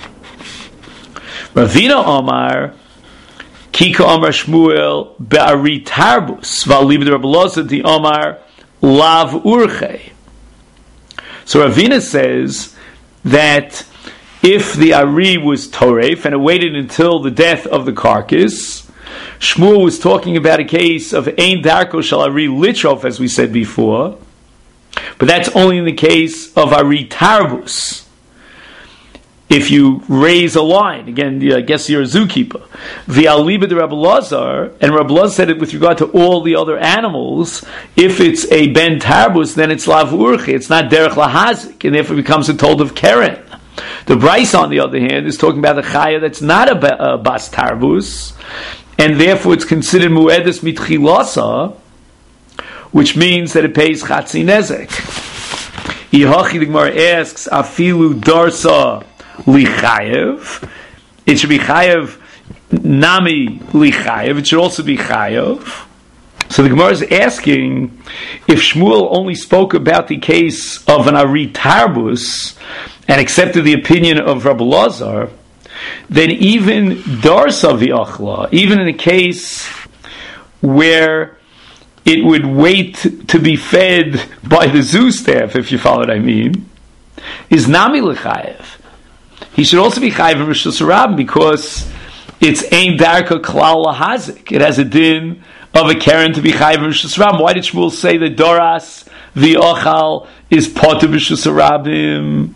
Ravina Omar, Kika Omar Shmuel, Be'ari Tarbus, V'alibid Rabbi Loza di Omar, Lav Urche. So Ravina says that if the Ari was Toref, and it waited until the death of the carcass, Shmuel was talking about a case of Ein Darko Shal Ari Litrof, as we said before, but that's only in the case of Ari Tarbus. If you raise a line, again, I guess you're a zookeeper. V'alibid Rabbi Lazar, and Rabbi Lazar said it with regard to all the other animals, if it's a ben tarbus, then it's lav urchi, it's not derech lahazik, and therefore it becomes a told of keren. The Bryce, on the other hand, is talking about a chaya that's not a bas tarbus, and therefore it's considered mu'edus mitchilasa, which means that it pays chatzi nezek. Ihachi, the Gemara asks, afilu darsa lichayev. It should be chayev nami lichayev. It should also be chayev. So the Gemara is asking if Shmuel only spoke about the case of an Ari Tarbus and accepted the opinion of Rabbi Lazar, then even darsa v'achla, even in a case where it would wait to be fed by the zoo staff, if you follow what I mean, is nami lichayev. He should also be chayiv in Rishus Harabim because it's ein darka klal lahazik. It has a din of a keren to be chayiv in Rishus Harabim. Why did Shmuel say that doras v'ochal is poter Rishus Harabim?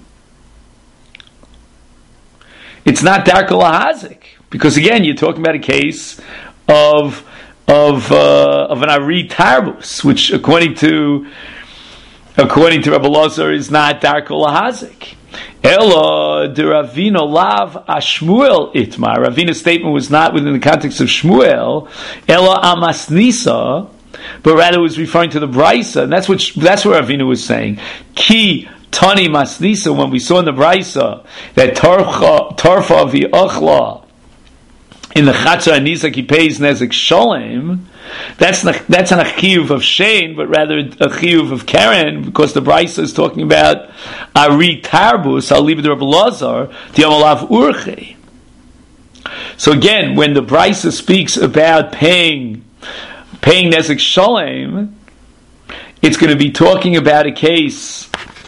It's not darka lahazik because again you're talking about a case of an Ari Tarbus, which according to Rabbi Lazar is not darka lahazik. Ella de Ravina lav Ashmuel itmar. Ravina's statement was not within the context of Shmuel. Ella amasnisa, but rather was referring to the Brisa, and that's what Ravina was saying. Ki tani masnisa. When we saw in the Brisa that tarfa v'achla in the chatzah nizak he pays nezek sholem. That's an achiyuv of Shane, but rather a chiyuv of Karen, because the Brisa is talking about Ari Tarbus, I'll leave it to Rabbi Lazar, Diamalav Urche. So again, when the Brisa speaks about paying Nezek Sholem, it's going to be talking about a case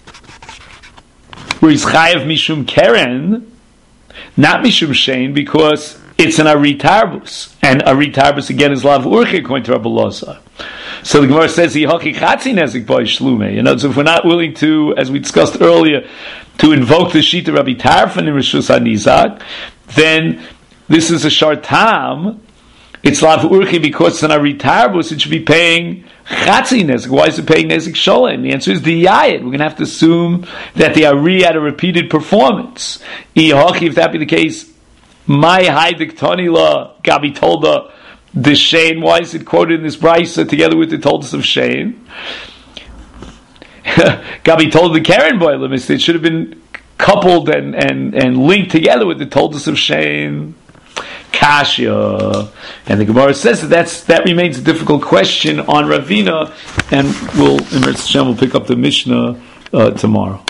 where he's Chayav Mishum Karen, not Mishum Shane, because it's an Ari Tarbus. And Ari Tarbus again is Lav Urche according to Rabbi Loza. So the Gemara says, Yihoki Chatzi Nezik Boy Shlume. You know, so if we're not willing to, as we discussed earlier, to invoke the Shita Rabbi Tarfon in Rishus HaNizak, then this is a short tam. It's Lav Urche because it's an Ari Tarbus, it should be paying Chatzi Nezik. Why is it paying Nezik Sholem? The answer is the Yayid. We're going to have to assume that the Ari had a repeated performance. Yihoki, if that be the case, my Haidik Tonila Gabi Tolda the Shane. Why is it quoted in this Brisa together with the Toldas of Shane? Gabi told the Karen Boilim. It should have been coupled and linked together with the Toldas of Shane. Kashya. And the Gemara says that remains a difficult question on Ravina, and we'll pick up the Mishnah tomorrow.